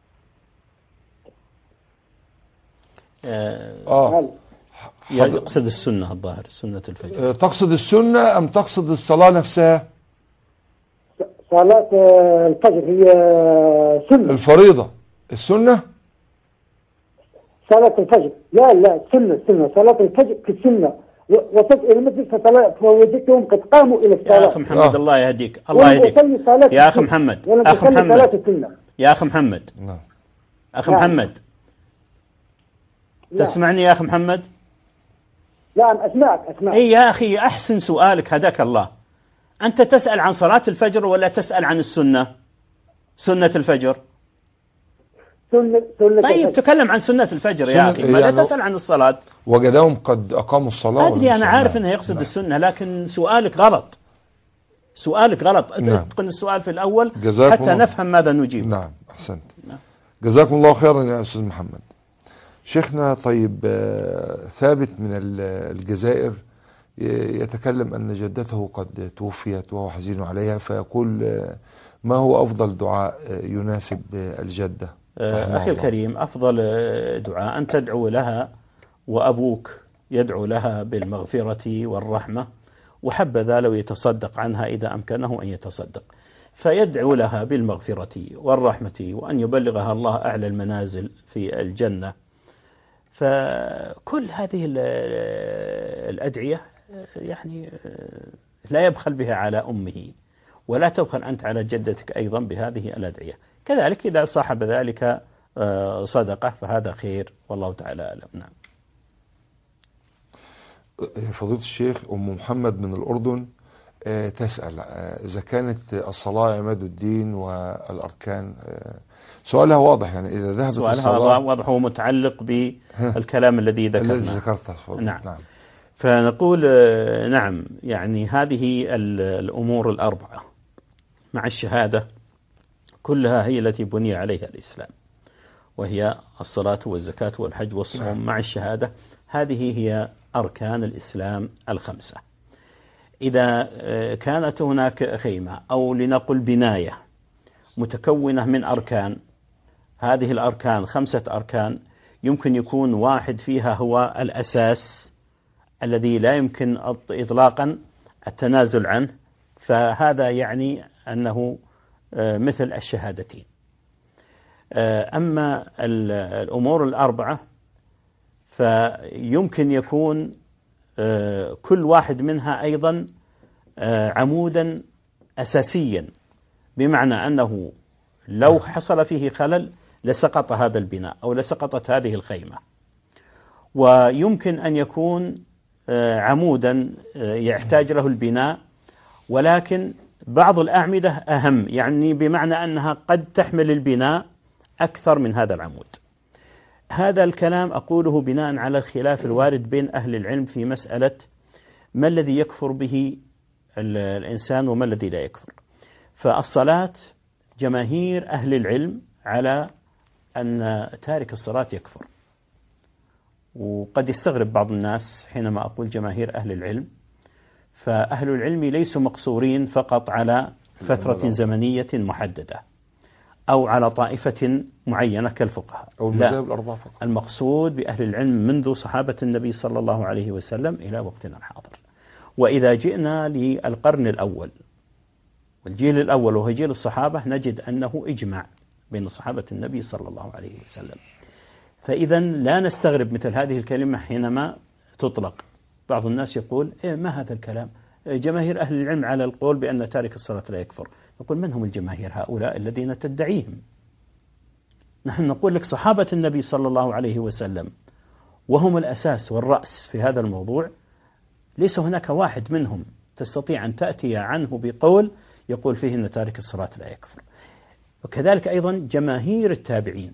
يقصد السنة الظاهر، سنة الفجر. تقصد السنة أم تقصد الصلاة نفسها؟ صلاة الفجر هي سنة. الفريضة السنة؟ صلاة الفجر لا سنة صلاة الفجر في السنة. وصلت إلى المسجد فوجدتهم قد قاموا إلى الصلاة. يا أخي محمد الله يهديك، الله يهديك يا أخي محمد، يا أخي محمد، أخي محمد، تسمعني يا أخي محمد؟ نعم أسمعك. إيه يا أخي، أحسن سؤالك هداك الله. أنت تسأل عن صلاة الفجر ولا تسأل عن السنة؟ سنة الفجر. طيب تكلم عن سنة الفجر يا أخي، ما لا تسأل عن الصلاة. وجدهم قد أقاموا الصلاة. أدري، أنا عارف أنه يقصد السنة، لكن سؤالك غلط. اتقن السؤال في الأول حتى نفهم ماذا نجيب. نعم أحسنت. جزاكم الله خيرا يا أستاذ محمد. شيخنا طيب، ثابت من الجزائر يتكلم أن جدته قد توفيت وهو حزين عليها، فيقول ما هو أفضل دعاء يناسب الجدة؟ أخي الكريم، أفضل دعاء أن تدعو لها وأبوك يدعو لها بالمغفرة والرحمة، وحبذا لو يتصدق عنها إذا أمكنه أن يتصدق. فيدعو لها بالمغفرة والرحمة وأن يبلغها الله أعلى المنازل في الجنة. فكل هذه الأدعية يعني لا يبخل بها على أمه، ولا تبخل أنت على جدتك أيضا بهذه الأدعية. كذلك إذا صاحب ذلك صدقة فهذا خير، والله تعالى أعلم. نعم. فضيلة الشيخ أم محمد من الأردن تسأل إذا كانت الصلاة عماد الدين والأركان. سؤالها واضح، يعني إذا ذهبت سؤالها الصلاة واضح، هو متعلق بالكلام الذي ذكرناه. نعم. فنقول نعم، يعني هذه الأمور الأربعة مع الشهادة كلها هي التي بني عليها الإسلام، وهي الصلاة والزكاة والحج والصوم مع الشهادة. هذه هي أركان الإسلام الخمسة. إذا كانت هناك خيمة أو لنقل بناية متكونة من أركان، هذه الأركان 5 أركان، يمكن يكون واحد فيها هو الأساس الذي لا يمكن إطلاقا التنازل عنه، فهذا يعني أنه مثل الشهادتين. أما الأمور الأربعة فيمكن يكون كل واحد منها أيضا عمودا أساسيا، بمعنى أنه لو حصل فيه خلل لسقط هذا البناء أو لسقطت هذه الخيمة. ويمكن أن يكون عمودا يحتاج له البناء، ولكن بعض الأعمدة أهم، يعني بمعنى أنها قد تحمل البناء أكثر من هذا العمود. هذا الكلام أقوله بناء على الخلاف الوارد بين أهل العلم في مسألة ما الذي يكفر به الإنسان وما الذي لا يكفر. فالصلاة جماهير أهل العلم على أن تارك الصلاة يكفر، وقد يستغرب بعض الناس حينما أقول جماهير أهل العلم، فأهل العلم ليسوا مقصورين فقط على فترة زمنية محددة أو على طائفة معينة كالفقهاء، أو المذاهب الأربعة فقط. المقصود بأهل العلم منذ صحابة النبي صلى الله عليه وسلم إلى وقتنا الحاضر. وإذا جئنا للقرن الأول والجيل الأول وهو جيل الصحابة، نجد أنه إجماع بين صحابة النبي صلى الله عليه وسلم. فإذا لا نستغرب مثل هذه الكلمة حينما تطلق. بعض الناس يقول ما هذا الكلام، جماهير أهل العلم على القول بأن تارك الصلاة لا يكفر. نقول من هم الجماهير هؤلاء الذين تدعيهم؟ نحن نقول لك صحابة النبي صلى الله عليه وسلم وهم الأساس والرأس في هذا الموضوع، ليس هناك واحد منهم تستطيع أن تأتي عنه بقول يقول فيه أن تارك الصلاة لا يكفر. وكذلك أيضا جماهير التابعين،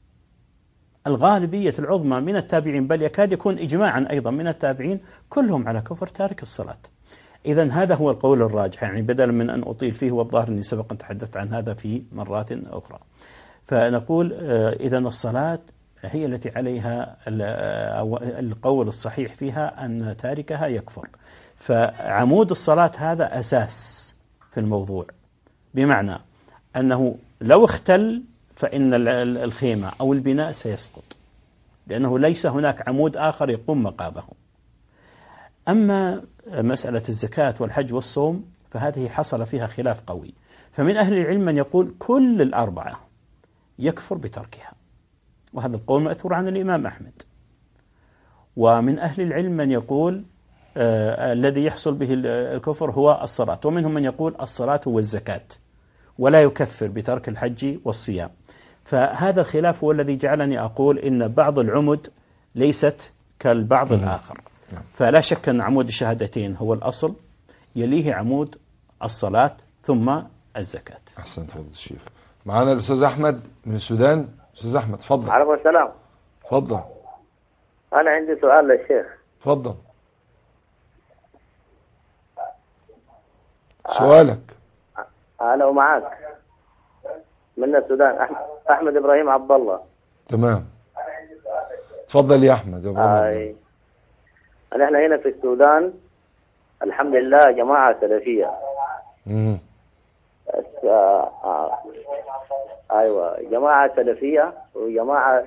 الغالبية العظمى من التابعين، بل يكاد يكون إجماعا أيضا من التابعين، كلهم على كفر تارك الصلاة. إذن هذا هو القول الراجح، يعني بدلا من أن أطيل فيه، والظاهر أني سبق تحدثت عن هذا في مرات أخرى. فنقول إذن الصلاة هي التي عليها القول الصحيح فيها أن تاركها يكفر. فعمود الصلاة هذا أساس في الموضوع، بمعنى أنه لو اختل فإن الخيمة أو البناء سيسقط، لأنه ليس هناك عمود آخر يقوم مقامه. أما مسألة الزكاة والحج والصوم فهذه حصل فيها خلاف قوي، فمن أهل العلم من يقول كل الأربعة يكفر بتركها، وهذا القول مأثور عن الإمام أحمد. ومن أهل العلم من يقول الذي يحصل به الكفر هو الصلاة، ومنهم من يقول الصلاة والزكاة، ولا يكفر بترك الحج والصيام. فهذا الخلاف هو الذي جعلني أقول إن بعض العمد ليست كالبعض الآخر. فلا شك أن عمود الشهادتين هو الأصل، يليه عمود الصلاة ثم الزكاة. أحسنت فضل الشيخ. معنا الأستاذ أحمد من السودان. أستاذ أحمد تفضل. عليكم السلام. تفضل. أنا عندي سؤال للشيخ. تفضل. سؤالك. أنا ومعاك من السودان، أحمد إبراهيم عبد الله. تمام. تفضل يا أحمد. نحن هنا في السودان الحمد لله جماعة سلفية. أيوة جماعة سلفية، وجماعة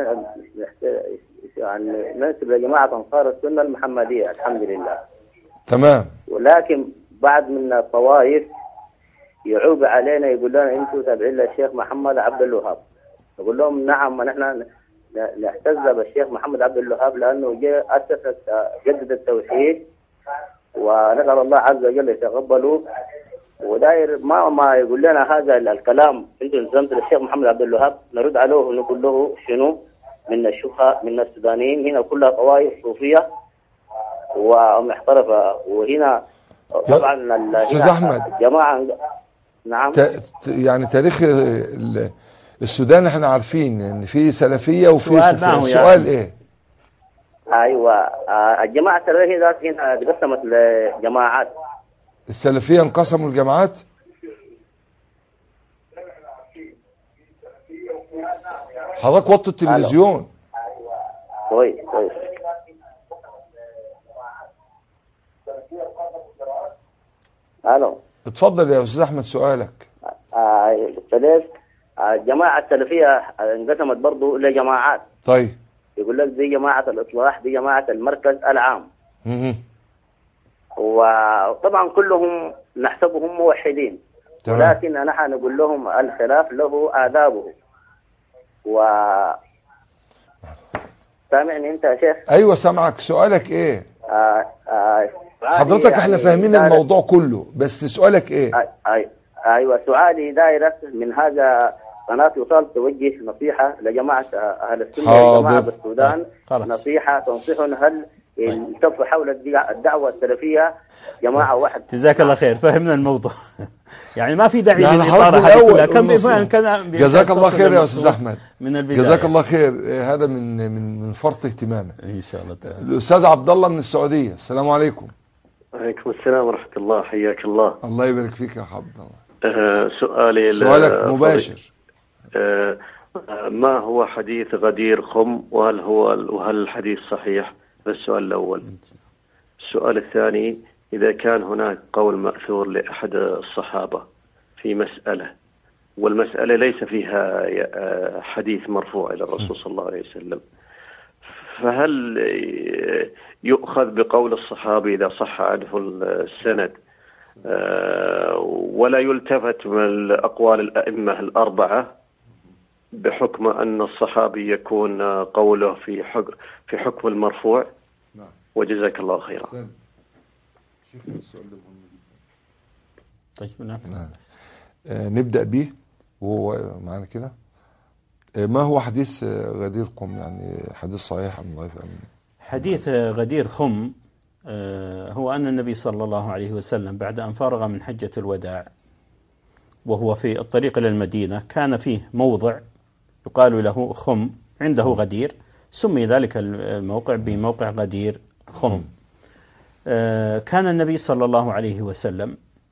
يعني ننسب لجماعة أنصار السنة المحمدية الحمد لله. تمام. ولكن بعد من الطوائف يعوب علينا يقول لنا أنتم تابعين للشيخ محمد عبد الوهاب. نقول لهم نعم، ونحن نعتز بالشيخ محمد عبد الوهاب لأنه أسس جدد التوحيد، ونسأل الله عز وجل يتقبله. وداير ما يقول لنا هذا الكلام أنتم نزمت للشيخ محمد عبد الوهاب، نرد عليه ونقول له شنو من الشبهة من السودانيين هنا كلها طوائف صوفية ومحترفة، وهنا طبعا الجماعة. نعم. يعني تاريخ السودان احنا عارفين ان في سلفية وفي سؤال ايه؟ ايوه، الجماعة السلفية ذات هنا تقسمت لجماعات. السلفية انقسموا الجماعات؟ حضرتك وطي التلفزيون. كويس. الو، اتفضل يا استاذ احمد سؤالك. الجماعة السلفية انقسمت برضو لجماعات. طيب. يقول لك دي جماعة الإصلاح، دي جماعة المركز العام. وطبعا كلهم نحسبهم موحدين، ولكن نحن نقول لهم الخلاف له آدابه. سامعني انت يا شيخ؟ ايوه سامعك. سؤالك ايه؟ حضرتك احنا فاهمين الموضوع كله، بس سؤالك ايه؟ ايوه، سؤالي دايرة من هذا قناة وصال توجه نصيحة لجماعة أهل السنة والجماعة بالسودان. نصيحة تنصحهم هل يلتفوا حول الدعوة السلفية جماعة واحد. جزاك الله خير، فهمنا الموضوع. يعني ما في داعي للإطارة هذه كلها. كم جزاك الله خير يا أستاذ أحمد من البداية. جزاك الله خير. هذا من فرط اهتمامك إن شاء الله تعالى. الأستاذ عبد الله من السعودية. السلام عليكم. وعليكم السلام ورحمة الله، حياك الله. الله يبارك فيك يا عبد الله. سؤالك مباشر. ما هو حديث غدير خم، وهل الحديث صحيح؟ السؤال الأول. السؤال الثاني، إذا كان هناك قول مأثور لأحد الصحابة في مسألة والمسألة ليس فيها حديث مرفوع إلى الرسول صلى الله عليه وسلم، فهل يؤخذ بقول الصحابي إذا صح عنه السند ولا يلتفت من أقوال الأئمة الأربعة بحكم أن الصحابي يكون قوله في حكم المرفوع؟ وجزاك الله خيرا. طيب نبدأ به وهو معنا كده. ما هو حديث غدير قم؟ يعني حديث صحيح أم ضعيف؟ حديث غدير خم هو أن النبي صلى الله عليه وسلم بعد أن فرغ من حجة الوداع وهو في الطريق إلى المدينة كان فيه موضع يقال له خم عنده غدير، سمي ذلك الموقع بموقع غدير خم. كان النبي صلى الله عليه وسلم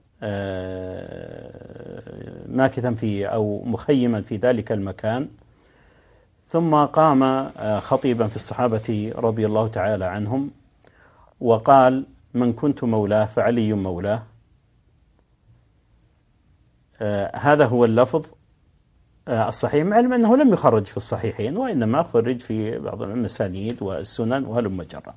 ماكثا فيه أو مخيما في ذلك المكان، ثم قام خطيبا في الصحابة رضي الله تعالى عنهم وقال: من كنت مولاه فعلي مولاه. هذا هو اللفظ الصحيح، مع علم أنه لم يخرج في الصحيحين وإنما خرج في بعض المسانيد والسنن وهلم جرا.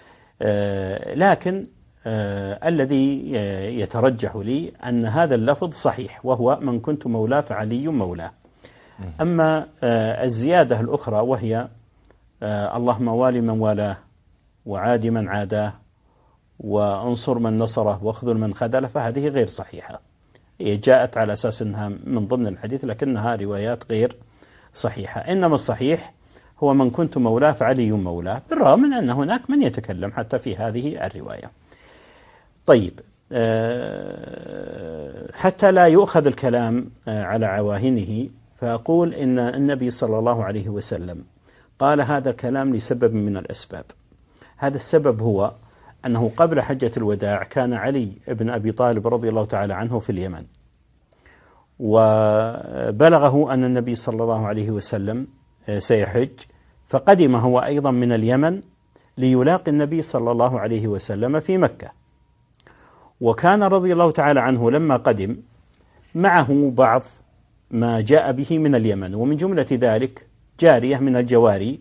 لكن الذي يترجح لي أن هذا اللفظ صحيح، وهو من كنت مولاه فعلي مولاه. أما الزيادة الأخرى وهي اللهم والي من والاه وعادي من عاداه وانصر من نصره واخذل من خذله، فهذه غير صحيحة. جاءت على أساس أنها من ضمن الحديث لكنها روايات غير صحيحة. إنما الصحيح هو من كنت مولاه فعلي مولاه، بالرغم من أن هناك من يتكلم حتى في هذه الرواية. طيب، حتى لا يؤخذ الكلام على عواهنه، فأقول إن النبي صلى الله عليه وسلم قال هذا الكلام لسبب من الأسباب. هذا السبب هو أنه قبل حجة الوداع كان علي بن أبي طالب رضي الله تعالى عنه في اليمن، وبلغه أن النبي صلى الله عليه وسلم سيحج، فقدم هو أيضا من اليمن ليلاقي النبي صلى الله عليه وسلم في مكة. وكان رضي الله تعالى عنه لما قدم معه بعض ما جاء به من اليمن، ومن جملة ذلك جارية من الجواري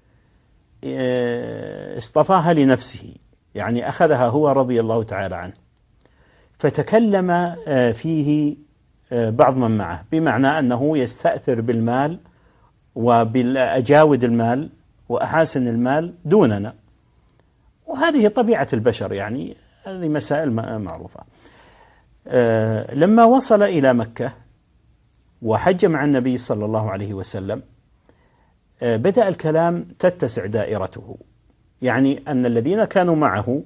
اصطفاها لنفسه، يعني أخذها هو رضي الله تعالى عنه، فتكلم فيه بعض من معه، بمعنى أنه يستأثر بالمال وبالأجاود المال وأحاسن المال دوننا، وهذه طبيعة البشر، يعني هذه مسائل معروفة. لما وصل إلى مكة وحج مع النبي صلى الله عليه وسلم بدأ الكلام تتسع دائرته، يعني أن الذين كانوا معه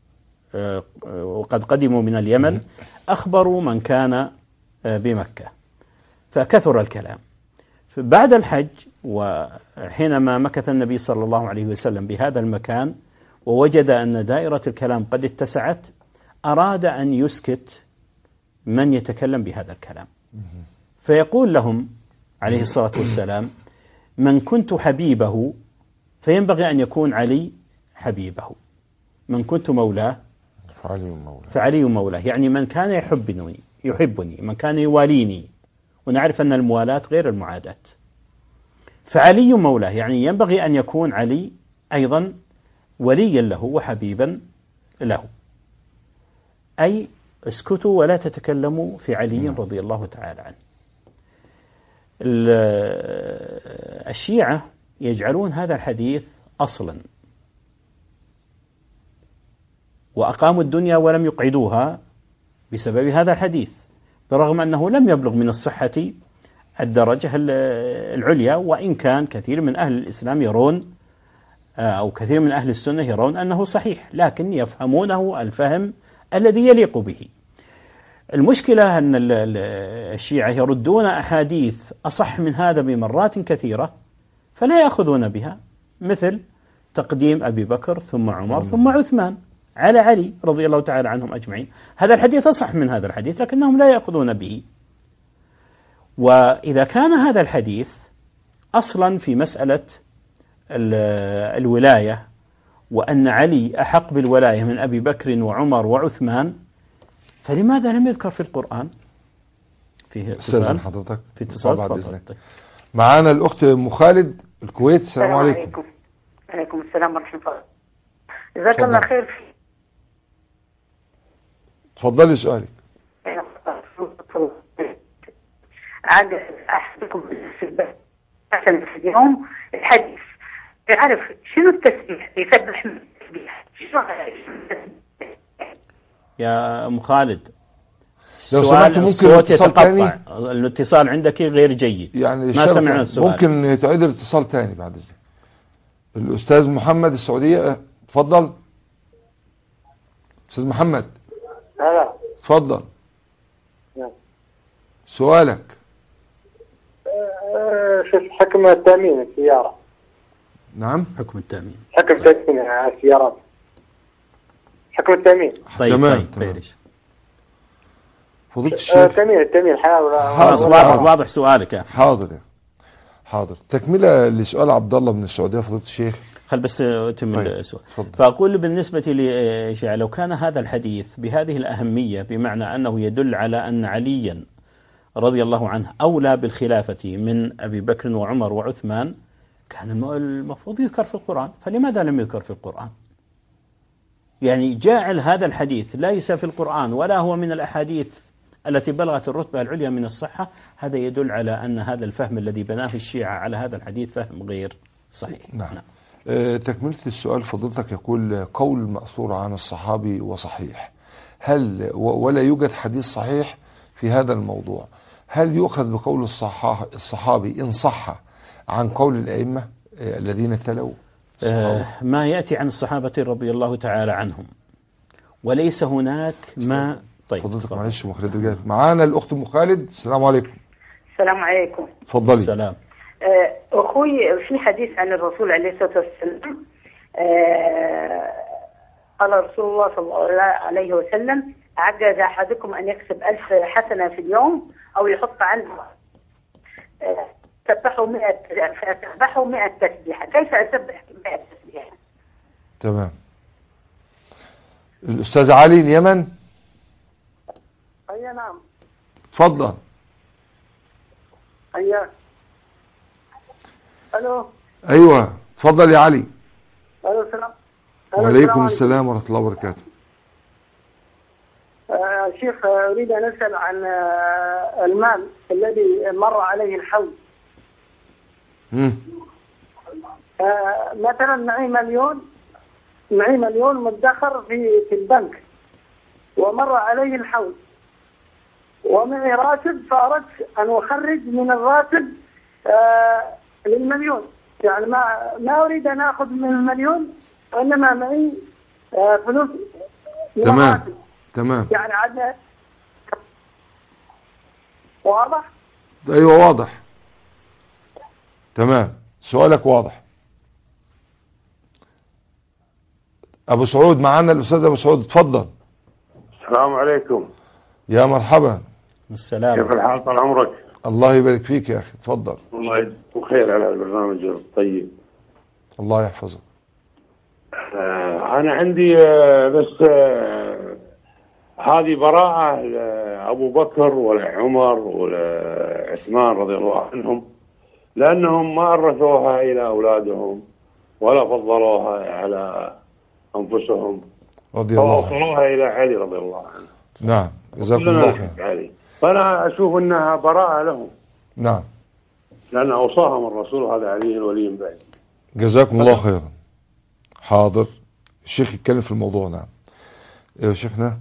وقد قدموا من اليمن أخبروا من كان بمكة، فكثر الكلام. بعد الحج وحينما مكث النبي صلى الله عليه وسلم بهذا المكان ووجد أن دائرة الكلام قد اتسعت، أراد أن يسكت من يتكلم بهذا الكلام، فيقول لهم عليه الصلاة والسلام: من كنت حبيبه فينبغي أن يكون علي حبيبه، من كنت مولاه فعلي مولاه، يعني من كان يحبني من كان يواليني، ونعرف أن الموالاة غير المعاداة، فعلي مولاه، يعني ينبغي أن يكون علي أيضا وليا له وحبيبا له، أي اسكتوا ولا تتكلموا في علي رضي الله تعالى عنه. الشيعة يجعلون هذا الحديث أصلا، وأقاموا الدنيا ولم يقعدوها بسبب هذا الحديث، برغم أنه لم يبلغ من الصحة الدرجة العليا، وإن كان كثير من أهل الإسلام يرون أو كثير من أهل السنة يرون أنه صحيح، لكن يفهمونه الفهم الذي يليق به. المشكلة أن الشيعة يردون أحاديث أصح من هذا بمرات كثيرة فلا يأخذون بها، مثل تقديم أبي بكر ثم عمر ثم عثمان على علي رضي الله تعالى عنهم أجمعين. هذا الحديث أصح من هذا الحديث لكنهم لا يأخذون به. وإذا كان هذا الحديث أصلا في مسألة الولاية، وأن علي أحق بالولاية من أبي بكر وعمر وعثمان، فلماذا لم يذكر في القرآن؟ فيه اتصال حضرتك، في اتصال. معانا الأخت أم خالد الكويت. السلام عليكم. وعليكم السلام ورحمة الله. جزاك الله خير. تفضلي سؤالك. عاد أحبكم في اليوم الحديث يعرف شنو التسبيح، يسبح من التسبيح. يا أم خالد، لو سمحت ممكن الصوت يتقطع، الاتصال عندك غير جيد، يعني ما سمعنا السؤال. ممكن تعيد الاتصال تاني بعد ذلك. الأستاذ محمد السعودية، تفضل. أستاذ محمد. هلا. تفضل. سؤالك. شوف حكم التأمين السيارة. نعم. حكم التأمين. حكم التأمين على السيارات. حكم التأمين. طيب. فضيلة الشيخ. التأمين خلاص واضح سؤالك. حاضر. تكملة لسؤال عبد الله من السعودية فضيلة الشيخ. خل بس أتم السؤال. فأقول بالنسبة لي لو كان هذا الحديث بهذه الأهمية، بمعنى أنه يدل على أن عليا رضي الله عنه أولى بالخلافة من أبي بكر وعمر وعثمان، كان المفروض يذكر في القرآن، فلماذا لم يذكر في القرآن؟ يعني جاعل هذا الحديث ليس في القرآن ولا هو من الأحاديث التي بلغت الرتبة العليا من الصحة، هذا يدل على أن هذا الفهم الذي بناه الشيعة على هذا الحديث فهم غير صحيح. نعم. تكملة السؤال فضلتك، يقول قول مأثور عن الصحابي وصحيح، هل ولا يوجد حديث صحيح في هذا الموضوع، هل يؤخذ بقول الصحابي إن صح عن قول الأئمة الذين تلوا؟ ما يأتي عن الصحابة رضي الله تعالى عنهم، وليس هناك ما. طيب فضلتك معلش معانا الأخت أم خالد. السلام عليكم. السلام عليكم. تفضلي. السلام. أخوي، في حديث عن الرسول عليه الصلاة والسلام، قال رسول الله صلى الله عليه وسلم: عجز أحدكم أن يكسب 1000 حسنة في اليوم أو يحط عنه سبحوا 100 تسبيحة. كيف أسبح 100 تسبيحة؟ تمام. الأستاذ علي اليمن. أي نعم. تفضل. ألو. أيوة تفضل يا علي. ألو السلام. وعليكم السلام ورحمة الله وبركاته. شيخ أريد أن أسأل عن المال الذي مر عليه الحول. مثلا معي مليون مدخر في البنك ومر عليه الحول، ومعي راتب فأردت أن أخرج من الراتب للمليون، يعني ما أريد أن أخذ من المليون، وإنما معي فلوس من الراتب. تمام. يعني عاد واضح؟ أيوة واضح. تمام، سؤالك واضح. أبو سعود معنا، الأستاذ أبو سعود، اتفضل. السلام عليكم. يا مرحبا. السلام. كيف الحال؟ طال عمرك. الله يبارك فيك يا أخي، اتفضل. الله يجزاك خير على البرنامج الطيب. الله يحفظك. أنا عندي بس هذه براءة أبو بكر ولا عمر ولا عثمان رضي الله عنهم، لأنهم ما ورثوها إلى أولادهم ولا فضلوها على أنفسهم رضي الله عنه، فوصلوها إلى علي رضي الله عنه. نعم، جزاكم الله خير. فأنا أشوف أنها براءة لهم. نعم، لأن أوصاهم الرسول، هذا علي الولي بعد. جزاكم الله خيرا. حاضر، الشيخ يتكلم في الموضوع. نعم يا شيخنا.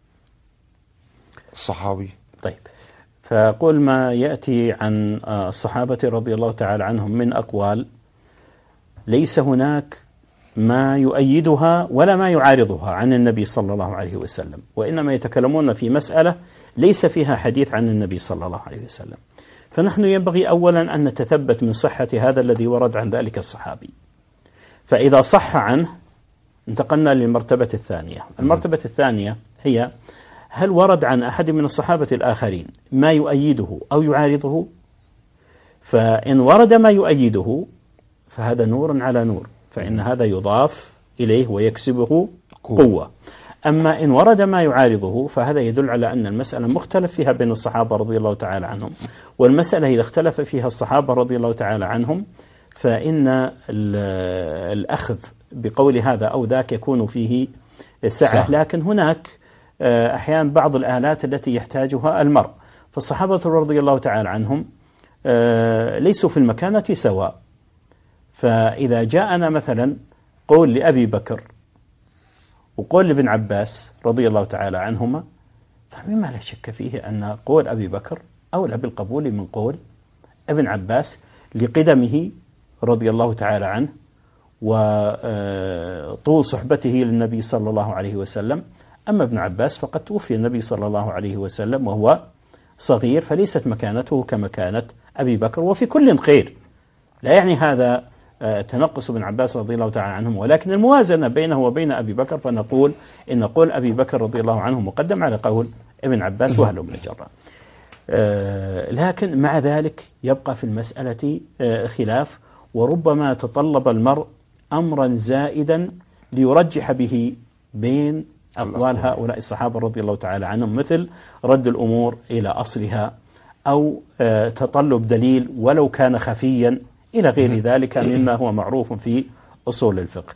الصحابي. طيب، فقل ما يأتي عن الصحابة رضي الله تعالى عنهم من أقوال ليس هناك ما يؤيدها ولا ما يعارضها عن النبي صلى الله عليه وسلم، وإنما يتكلمون في مسألة ليس فيها حديث عن النبي صلى الله عليه وسلم. فنحن ينبغي أولا أن نتثبت من صحة هذا الذي ورد عن ذلك الصحابي، فإذا صح عنه انتقلنا للمرتبة الثانية. المرتبة الثانية هي هل ورد عن أحد من الصحابة الآخرين ما يؤيده أو يعارضه؟ فإن ورد ما يؤيده فهذا نور على نور، فإن هذا يضاف إليه ويكسبه قوة. أما إن ورد ما يعارضه فهذا يدل على أن المسألة مختلف فيها بين الصحابة رضي الله تعالى عنهم، والمسألة إذا اختلف فيها الصحابة رضي الله تعالى عنهم فإن الأخذ بقول هذا أو ذاك يكون فيه سعة. لكن هناك أحيانا بعض الآلات التي يحتاجها المرء، فالصحابة رضي الله تعالى عنهم ليسوا في المكانة سواء. فإذا جاءنا مثلا قول لأبي بكر وقول لابن عباس رضي الله تعالى عنهما، فمما لا شك فيه أن قول أبي بكر أولى بالقبول من قول ابن عباس لقدمه رضي الله تعالى عنه وطول صحبته للنبي صلى الله عليه وسلم. أما ابن عباس فقد توفي النبي صلى الله عليه وسلم وهو صغير، فليست مكانته كمكانة أبي بكر، وفي كل خير. لا يعني هذا تنقص ابن عباس رضي الله تعالى عنهم، ولكن الموازنة بينه وبين أبي بكر فنقول إن قول أبي بكر رضي الله عنه مقدم على قول ابن عباس وهلم جرا. لكن مع ذلك يبقى في المسألة خلاف، وربما تطلب المرء أمرا زائدا ليرجح به بين أقوال هؤلاء الصحابة رضي الله تعالى عنهم، مثل رد الأمور إلى أصلها أو تطلب دليل ولو كان خفيا إلى غير ذلك مما هو معروف في أصول الفقه.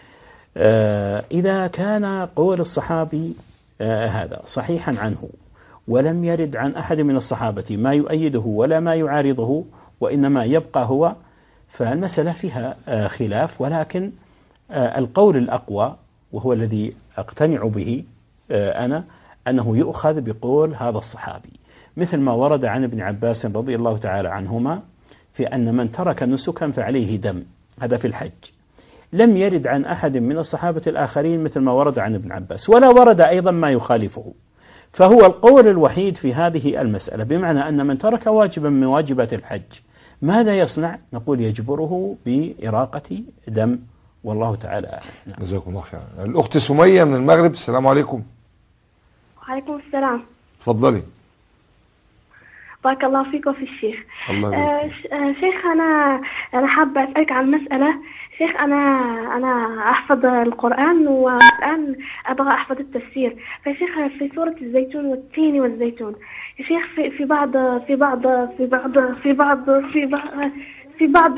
إذا كان قول الصحابي هذا صحيحا عنه ولم يرد عن أحد من الصحابة ما يؤيده ولا ما يعارضه وإنما يبقى هو، فالمسألة فيها خلاف، ولكن القول الأقوى وهو الذي أقتنع به أنا أنه يؤخذ بقول هذا الصحابي، مثل ما ورد عن ابن عباس رضي الله تعالى عنهما في أن من ترك نسكا فعليه دم، هذا في الحج. لم يرد عن أحد من الصحابة الآخرين مثل ما ورد عن ابن عباس، ولا ورد أيضا ما يخالفه، فهو القول الوحيد في هذه المسألة، بمعنى أن من ترك واجبا من واجبات الحج ماذا يصنع؟ نقول يجبره بإراقة دم، والله تعالى أعلم. جزاكم الله خير. الأخت سمية من المغرب، السلام عليكم. وعليكم السلام. تفضلي. بارك الله فيك وفي الشيخ. الله شيخ أنا حابة أسألك عن مسألة. شيخ أنا أحفظ القرآن والآن أبغى أحفظ التفسير. فشيخ في سورة الزيتون والتين والزيتون، يا شيخ في بعض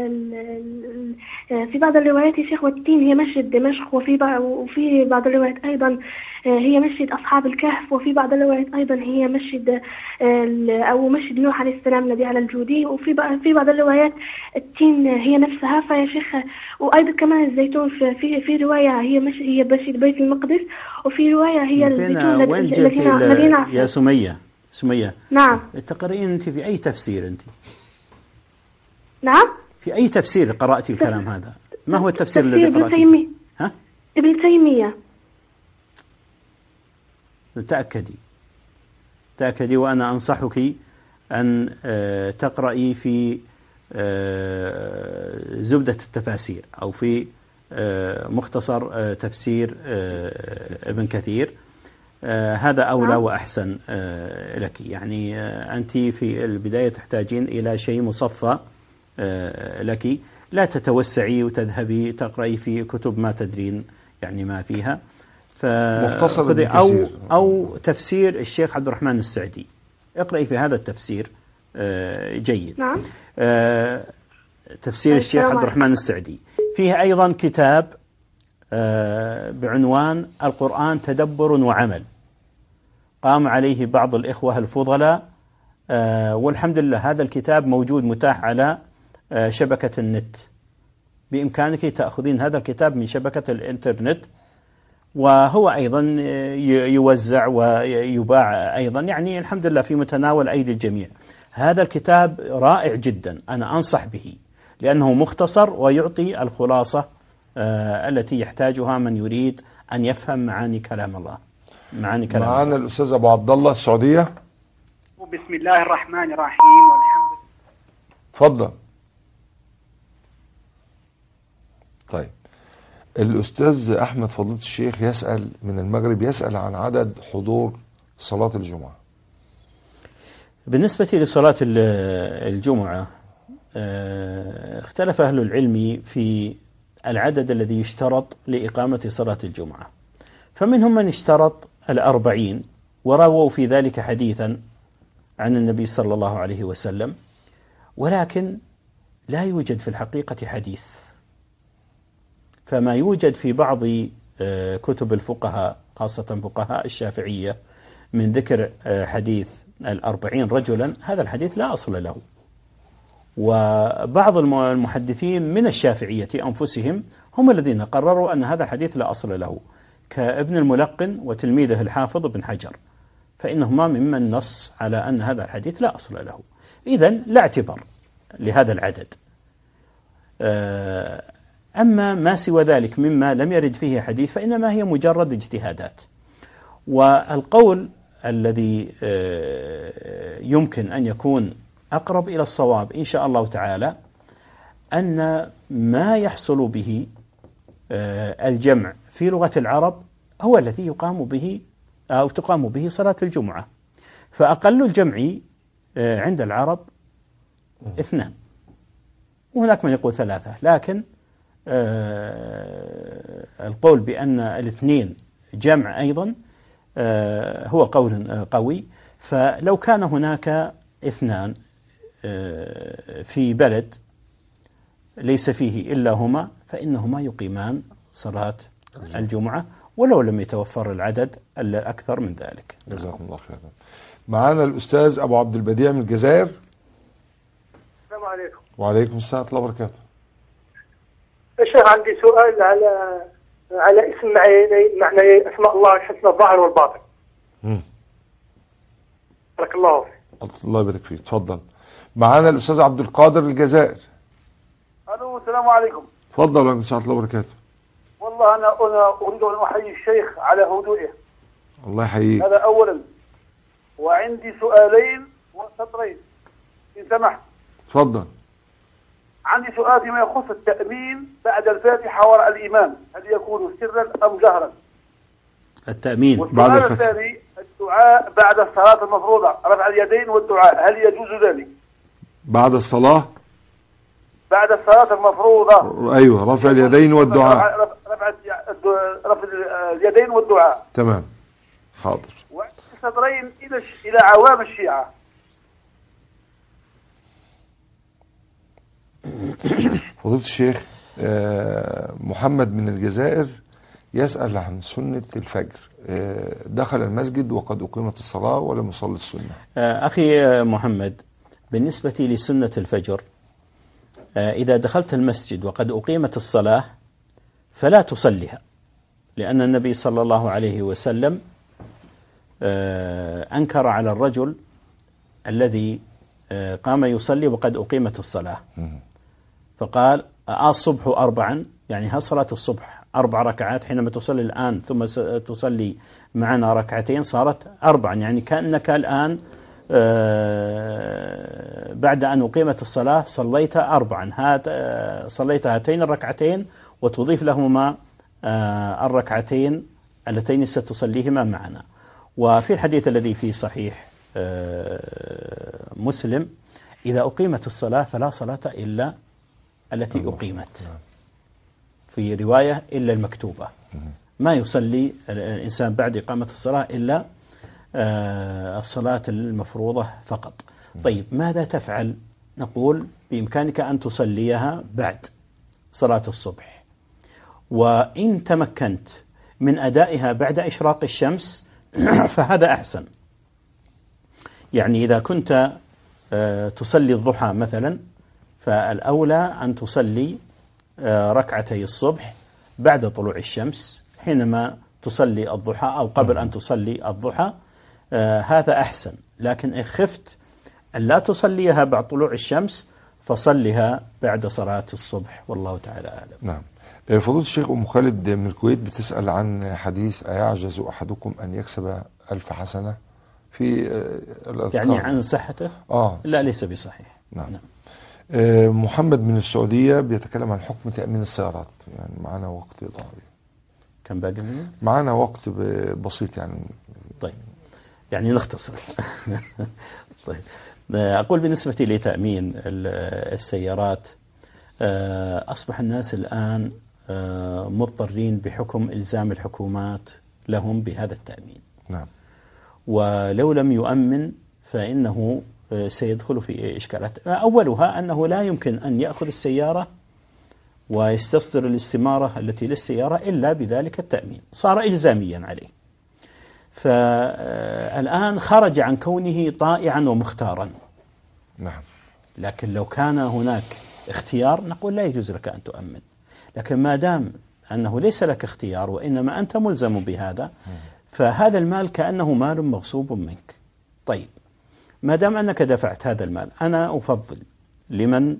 في بعض الروايات يا شيخ والتين هي مسجد دمشق، وفي بعض الروايات أيضا هي مسجد أصحاب الكهف، وفي بعض الروايات أيضا هي مسجد أو مسجد نوح عليه السلام الذي على الجودي، وفي بعض الروايات التين هي نفسها. فيا شيخ وأيضا كمان الزيتون في رواية هي مسجد بيت المقدس، وفي رواية هي الزيتون وين جبتي يا سمية؟ نعم. تقرأين أنت في أي تفسير أنت؟ نعم. في أي تفسير قرأتي الكلام هذا؟ ما هو التفسير الذي قرأتيه؟ ابن تيمية. تأكدي وأنا أنصحك أن تقرأي في زبدة التفاسير أو في مختصر تفسير ابن كثير، هذا أولى وأحسن لك. يعني أنت في البداية تحتاجين إلى شيء مصفى لك، لا تتوسعي وتذهبي تقرأي في كتب ما تدرين يعني ما فيها. مختصر أو تفسير الشيخ عبد الرحمن السعدي، اقرأي في هذا التفسير جيد. نعم. تفسير الشيخ عبد الرحمن السعدي. فيه أيضا كتاب بعنوان القرآن تدبر وعمل، قام عليه بعض الإخوة الفضلاء، والحمد لله هذا الكتاب موجود متاح على شبكة النت، بإمكانك تأخذين هذا الكتاب من شبكة الإنترنت، وهو أيضا يوزع ويباع أيضا، يعني الحمد لله في متناول أيدي الجميع. هذا الكتاب رائع جدا، أنا أنصح به لأنه مختصر ويعطي الخلاصة التي يحتاجها من يريد أن يفهم معاني كلام الله. معانا الأستاذ أبو عبد الله السعودية. بسم الله الرحمن الرحيم والحمد لله. تفضل. طيب الأستاذ أحمد فضيلة الشيخ يسأل من المغرب، يسأل عن عدد حضور صلاة الجمعة. بالنسبة لصلاة الجمعة اختلف أهل العلم في العدد الذي يشترط لإقامة صلاة الجمعة، فمنهم من اشترط 40 ورووا في ذلك حديثا عن النبي صلى الله عليه وسلم، ولكن لا يوجد في الحقيقة حديث. فما يوجد في بعض كتب الفقهاء خاصة فقهاء الشافعية من ذكر حديث 40 رجلا، هذا الحديث لا أصل له. وبعض المحدثين من الشافعية أنفسهم هم الذين قرروا أن هذا الحديث لا أصل له، كابن الملقن وتلميذه الحافظ بن حجر، فإنهما ممن نص على أن هذا الحديث لا أصل له. إذن لا اعتبار لهذا العدد. أما ما سوى ذلك مما لم يرد فيه حديث فإنما هي مجرد اجتهادات. والقول الذي يمكن أن يكون أقرب إلى الصواب إن شاء الله تعالى أن ما يحصل به الجمع في لغة العرب هو الذي يقام به أو تقام به صلاة الجمعة. فأقل الجمع عند العرب 2، وهناك من يقول 3، لكن القول بأن 2 جمع أيضا هو قول قوي. فلو كان هناك 2 في بلد ليس فيه إلا هما فإنهما يقيمان صلاة الجمعة ولو لم يتوفر العدد الأكثر من ذلك. جزاكم الله خيرا. معنا الأستاذ أبو عبد البديع من الجزائر. السلام عليكم. وعليكم السلام ورحمة الله وبركاته. يا شيخ عندي سؤال على اسم معنى اسماء الله الحسنى الظاهر والباطن. بارك الله فيك. الله يبارك فيك. تفضل. معنا الأستاذ عبد القادر الجزائر. الو السلام عليكم. تفضل ورحمة الله وبركاته. والله أنا أريد أن أحيي الشيخ على هدوئه. الله يحييك. هذا أولا، وعندي سؤالين وسطرين إن سمحت. تفضل. عندي سؤال فيما يخص التأمين بعد الفاتحة وراء الإمام، هل يكون سرا أم جهرا؟ التأمين بعد الفاتحة. والسؤال الثاني الدعاء بعد الصلاة المفروضة، رفع اليدين والدعاء، هل يجوز ذلك؟ بعد الصلاة؟ بعد الصلاة المفروضة. أيوة، رفع اليدين والدعاء. رفع اليدين والدعاء. تمام، حاضر. وعندي سطرين إلى عوام الشيعة. فضيلة الشيخ، محمد من الجزائر يسأل عن سنة الفجر. دخل المسجد وقد أقيمت الصلاة ولم يصلي السنة. أخي محمد، بالنسبة لسنة الفجر، إذا دخلت المسجد وقد أقيمت الصلاة فلا تصليها، لأن النبي صلى الله عليه وسلم أنكر على الرجل الذي قام يصلي وقد أقيمت الصلاة، فقال الصبح 4، يعني ها صلاة الصبح 4 ركعات، حينما تصلي الآن ثم تصلي معنا ركعتين صارت 4، يعني كأنك الآن بعد أن أقيمت الصلاة صليت 4، صليت هاتين الركعتين وتضيف لهما الركعتين اللتين ستصليهما معنا. وفي الحديث الذي في صحيح مسلم: إذا أقيمت الصلاة فلا صلاة إلا التي أقيمت، في رواية إلا المكتوبة، ما يصلي الإنسان بعد إقامة الصلاة إلا الصلاة المفروضة فقط. طيب ماذا تفعل؟ نقول بإمكانك أن تصليها بعد صلاة الصبح، وإن تمكنت من أدائها بعد إشراق الشمس فهذا أحسن. يعني إذا كنت تصلي الضحى مثلا، فالأولى أن تصلي ركعتي الصبح بعد طلوع الشمس حينما تصلي الضحى، أو قبل أن تصلي الضحى، هذا أحسن. لكن إن خفت أن لا تصليها بعد طلوع الشمس فصلها بعد صلاة الصبح، والله تعالى أعلم. نعم. فضيلة الشيخ، أم خالد من الكويت بتسأل عن حديث: أيعجز أحدكم أن يكسب 1000 حسنة في الأذكار؟ يعني عن صحته؟ لا، ليس بصحيح. نعم. محمد من السعودية بيتكلم عن حكم تأمين السيارات. يعني معنا وقت ضعيف. كم باقي منه؟ معنا وقت بسيط يعني. طيب، يعني نختصر. طيب، أقول بالنسبة لتأمين السيارات، أصبح الناس الآن مضطرين بحكم إلزام الحكومات لهم بهذا التأمين. نعم. ولو لم يؤمن فإنه سيدخل في إشكالات. أولها أنه لا يمكن أن يأخذ السيارة ويستصدر الاستمارة التي للسيارة إلا بذلك التأمين، صار إلزاميا عليه. فالآن خرج عن كونه طائعا ومختارا. نعم. لكن لو كان هناك اختيار نقول لا يجوز لك أن تؤمن، لكن ما دام أنه ليس لك اختيار وإنما أنت ملزم بهذا، فهذا المال كأنه مال مغصوب منك. طيب، ما دام أنك دفعت هذا المال، أنا أفضل لمن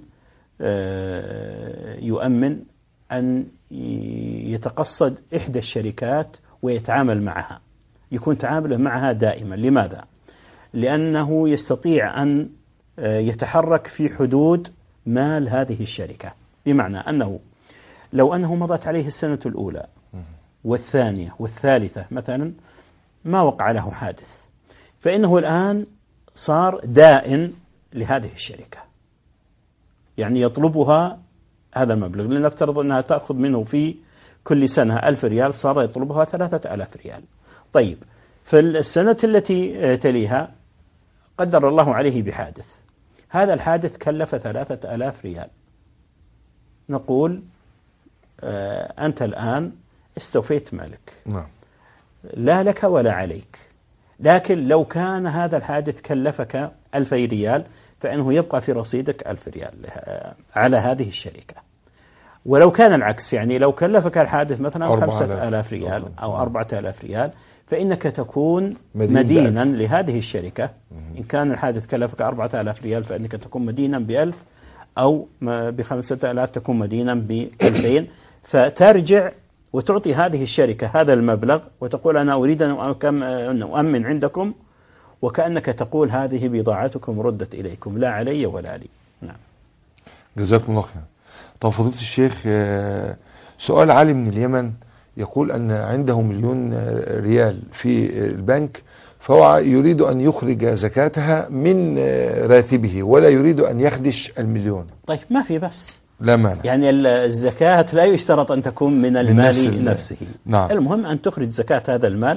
يؤمن أن يتقصد إحدى الشركات ويتعامل معها، يكون تعامله معها دائما. لماذا؟ لأنه يستطيع أن يتحرك في حدود مال هذه الشركة، بمعنى أنه لو أنه مضت عليه السنة الأولى والثانية والثالثة مثلا ما وقع له حادث، فإنه الآن صار دائن لهذه الشركة، يعني يطلبها هذا المبلغ. لنفترض أنها تأخذ منه في كل سنة 1000 ريال، صار يطلبها 3000 ريال. طيب، في السنة التي تليها قدر الله عليه بحادث، هذا الحادث كلف 3000 ريال. نقول أنت الآن استوفيت مالك، لا لك ولا عليك. لكن لو كان هذا الحادث كلفك 2000 ريال فإنه يبقى في رصيدك 1000 ريال على هذه الشركة. ولو كان العكس، يعني لو كلفك الحادث مثلا 5000 ريال أو 4000 ريال، فإنك تكون مدينا لهذه الشركة. إن كان الحادث كلفك 4000 ريال فإنك تكون مدينا ب1000، أو ب5000 تكون مدينا ب2000. فترجع وتعطي هذه الشركة هذا المبلغ وتقول أنا أريد أن أؤمن عندكم، وكأنك تقول هذه بضاعتكم ردت إليكم، لا علي ولا لي. نعم. جزاكم الله خير. طب فضيلة الشيخ، سؤال علي من اليمن يقول أن عنده 1,000,000 ريال في البنك، فهو يريد أن يخرج زكاتها من راتبه ولا يريد أن يخدش 1,000,000. طيب، ما في بس، لا مانع. يعني الزكاة لا يشترط أن تكون من المال نفسه. نعم. المهم أن تخرج زكاة هذا المال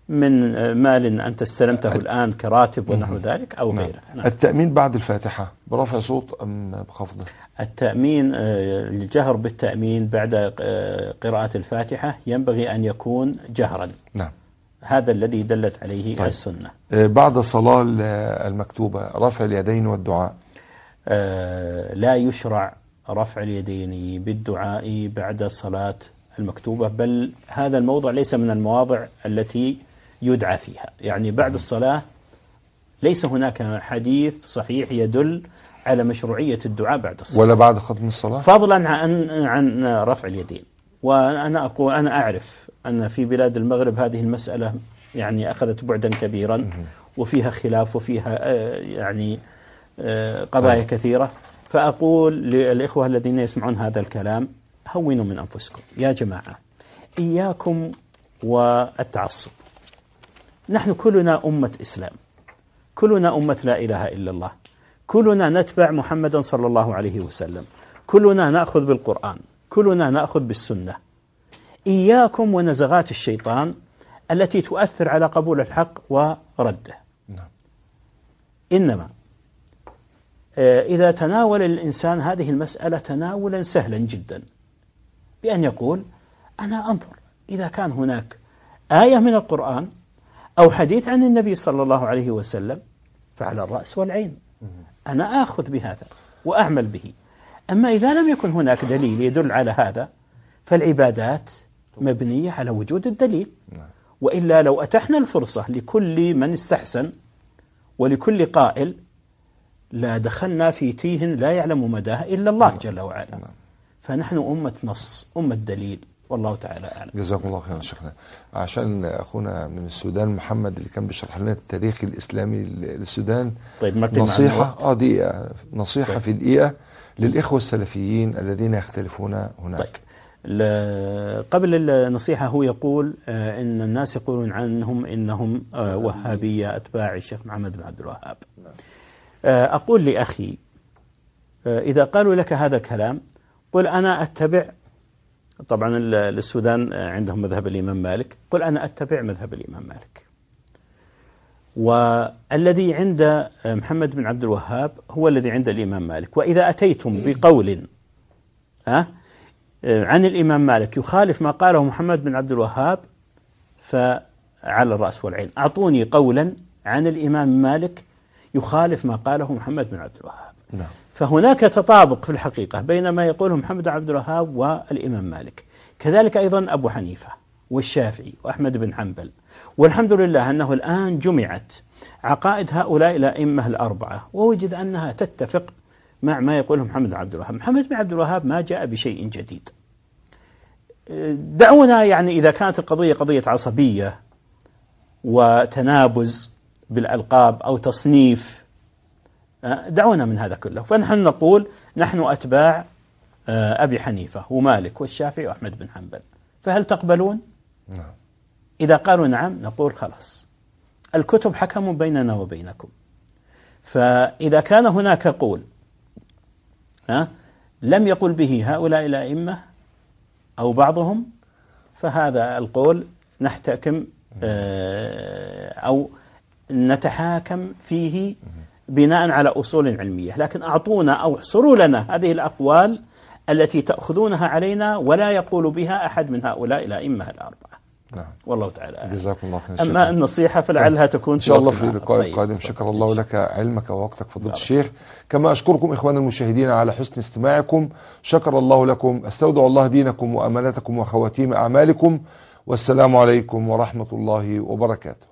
من مال أنت استلمته الآن كراتب ونحو ذلك أو غيره. نعم. التأمين بعد الفاتحة برفع صوت أم بخفضه؟ التأمين الجهر بالتأمين بعد قراءة الفاتحة ينبغي أن يكون جهرا. نعم. هذا الذي دلت عليه السنة. بعد الصلاة المكتوبة رفع اليدين والدعاء؟ لا يشرع رفع اليدين بالدعاء بعد الصلاة المكتوبة، بل هذا الموضع ليس من المواضع التي يدعى فيها. يعني بعد الصلاة ليس هناك حديث صحيح يدل على مشروعية الدعاء بعد الصلاة ولا بعد ختم الصلاة، فضلا عن رفع اليدين. وأنا أقول أنا أعرف أن في بلاد المغرب هذه المسألة يعني أخذت بعدا كبيرا وفيها خلاف وفيها يعني قضايا كثيرة. فأقول للإخوة الذين يسمعون هذا الكلام هونوا من أنفسكم يا جماعة، إياكم والتعصب. نحن كلنا أمة إسلام، كلنا أمة لا إله إلا الله، كلنا نتبع محمدا صلى الله عليه وسلم، كلنا نأخذ بالقرآن، كلنا نأخذ بالسنة. إياكم ونزغات الشيطان التي تؤثر على قبول الحق ورده. إنما إذا تناول الإنسان هذه المسألة تناولا سهلا جدا بأن يقول أنا أنظر إذا كان هناك آية من القرآن أو حديث عن النبي صلى الله عليه وسلم فعلى الرأس والعين، أنا آخذ بهذا وأعمل به. أما إذا لم يكن هناك دليل يدل على هذا فالعبادات مبنية على وجود الدليل. وإلا لو أتحنا الفرصة لكل من استحسن ولكل قائل لا دخلنا في تيه لا يعلم مداه إلا الله جل وعلا. فنحن أمة نص، أمة دليل، والله تعالى أعلم. جزاكم الله خيرا شيخنا. عشان أخونا من السودان محمد اللي كان بيشرح لنا التاريخ الإسلامي للسودان، طيب نصيحة دقيقة، نصيحة في دقيقة للإخوة السلفيين الذين يختلفون هناك. طيب. قبل النصيحة هو يقول إن الناس يقولون عنهم إنهم وهابية أتباع الشيخ محمد بن عبد الوهاب. أقول لأخي إذا قالوا لك هذا الكلام قل أنا أتبع، طبعا السودان عندهم مذهب الإمام مالك، قل أنا أتبع مذهب الإمام مالك، والذي عند محمد بن عبد الوهاب هو الذي عند الإمام مالك. وإذا أتيتم بقول عن الإمام مالك يخالف ما قاله محمد بن عبد الوهاب فعلى الرأس والعين. أعطوني قولا عن الإمام مالك يخالف ما قاله محمد بن عبد الوهاب. نعم. فهناك تطابق في الحقيقة بين ما يقوله محمد بن عبد الوهاب والإمام مالك. كذلك أيضا أبو حنيفة والشافعي وأحمد بن حنبل. والحمد لله أنه الآن جمعت عقائد هؤلاء الأئمة الأربعة ووجد أنها تتفق مع ما يقوله محمد بن عبد الوهاب. محمد بن عبد الوهاب ما جاء بشيء جديد. دعونا يعني إذا كانت القضية قضية عصبية وتنابز بالألقاب أو تصنيف، دعونا من هذا كله. فنحن نقول نحن أتباع أبي حنيفة ومالك والشافعي وأحمد بن حنبل، فهل تقبلون؟ نعم. إذا قالوا نعم نقول خلاص الكتب حكموا بيننا وبينكم. فإذا كان هناك قول لم يقل به هؤلاء الأئمة أو بعضهم فهذا القول نحتكم أو نتحاكم فيه بناء على أصول علمية. لكن أعطونا أو احصروا لنا هذه الأقوال التي تأخذونها علينا ولا يقول بها أحد من هؤلاء الأئمة الأربعة. نعم. والله تعالى. جزاكم الله خير. أما النصيحة فلعلها تكون إن شاء الله في اللقاء القادم. شكر الله لك علمك ووقتك فضيلة الشيخ، كما أشكركم إخواننا المشاهدين على حسن استماعكم. شكر الله لكم. أستودع الله دينكم وأماناتكم وخواتيم أعمالكم، والسلام عليكم ورحمة الله وبركاته.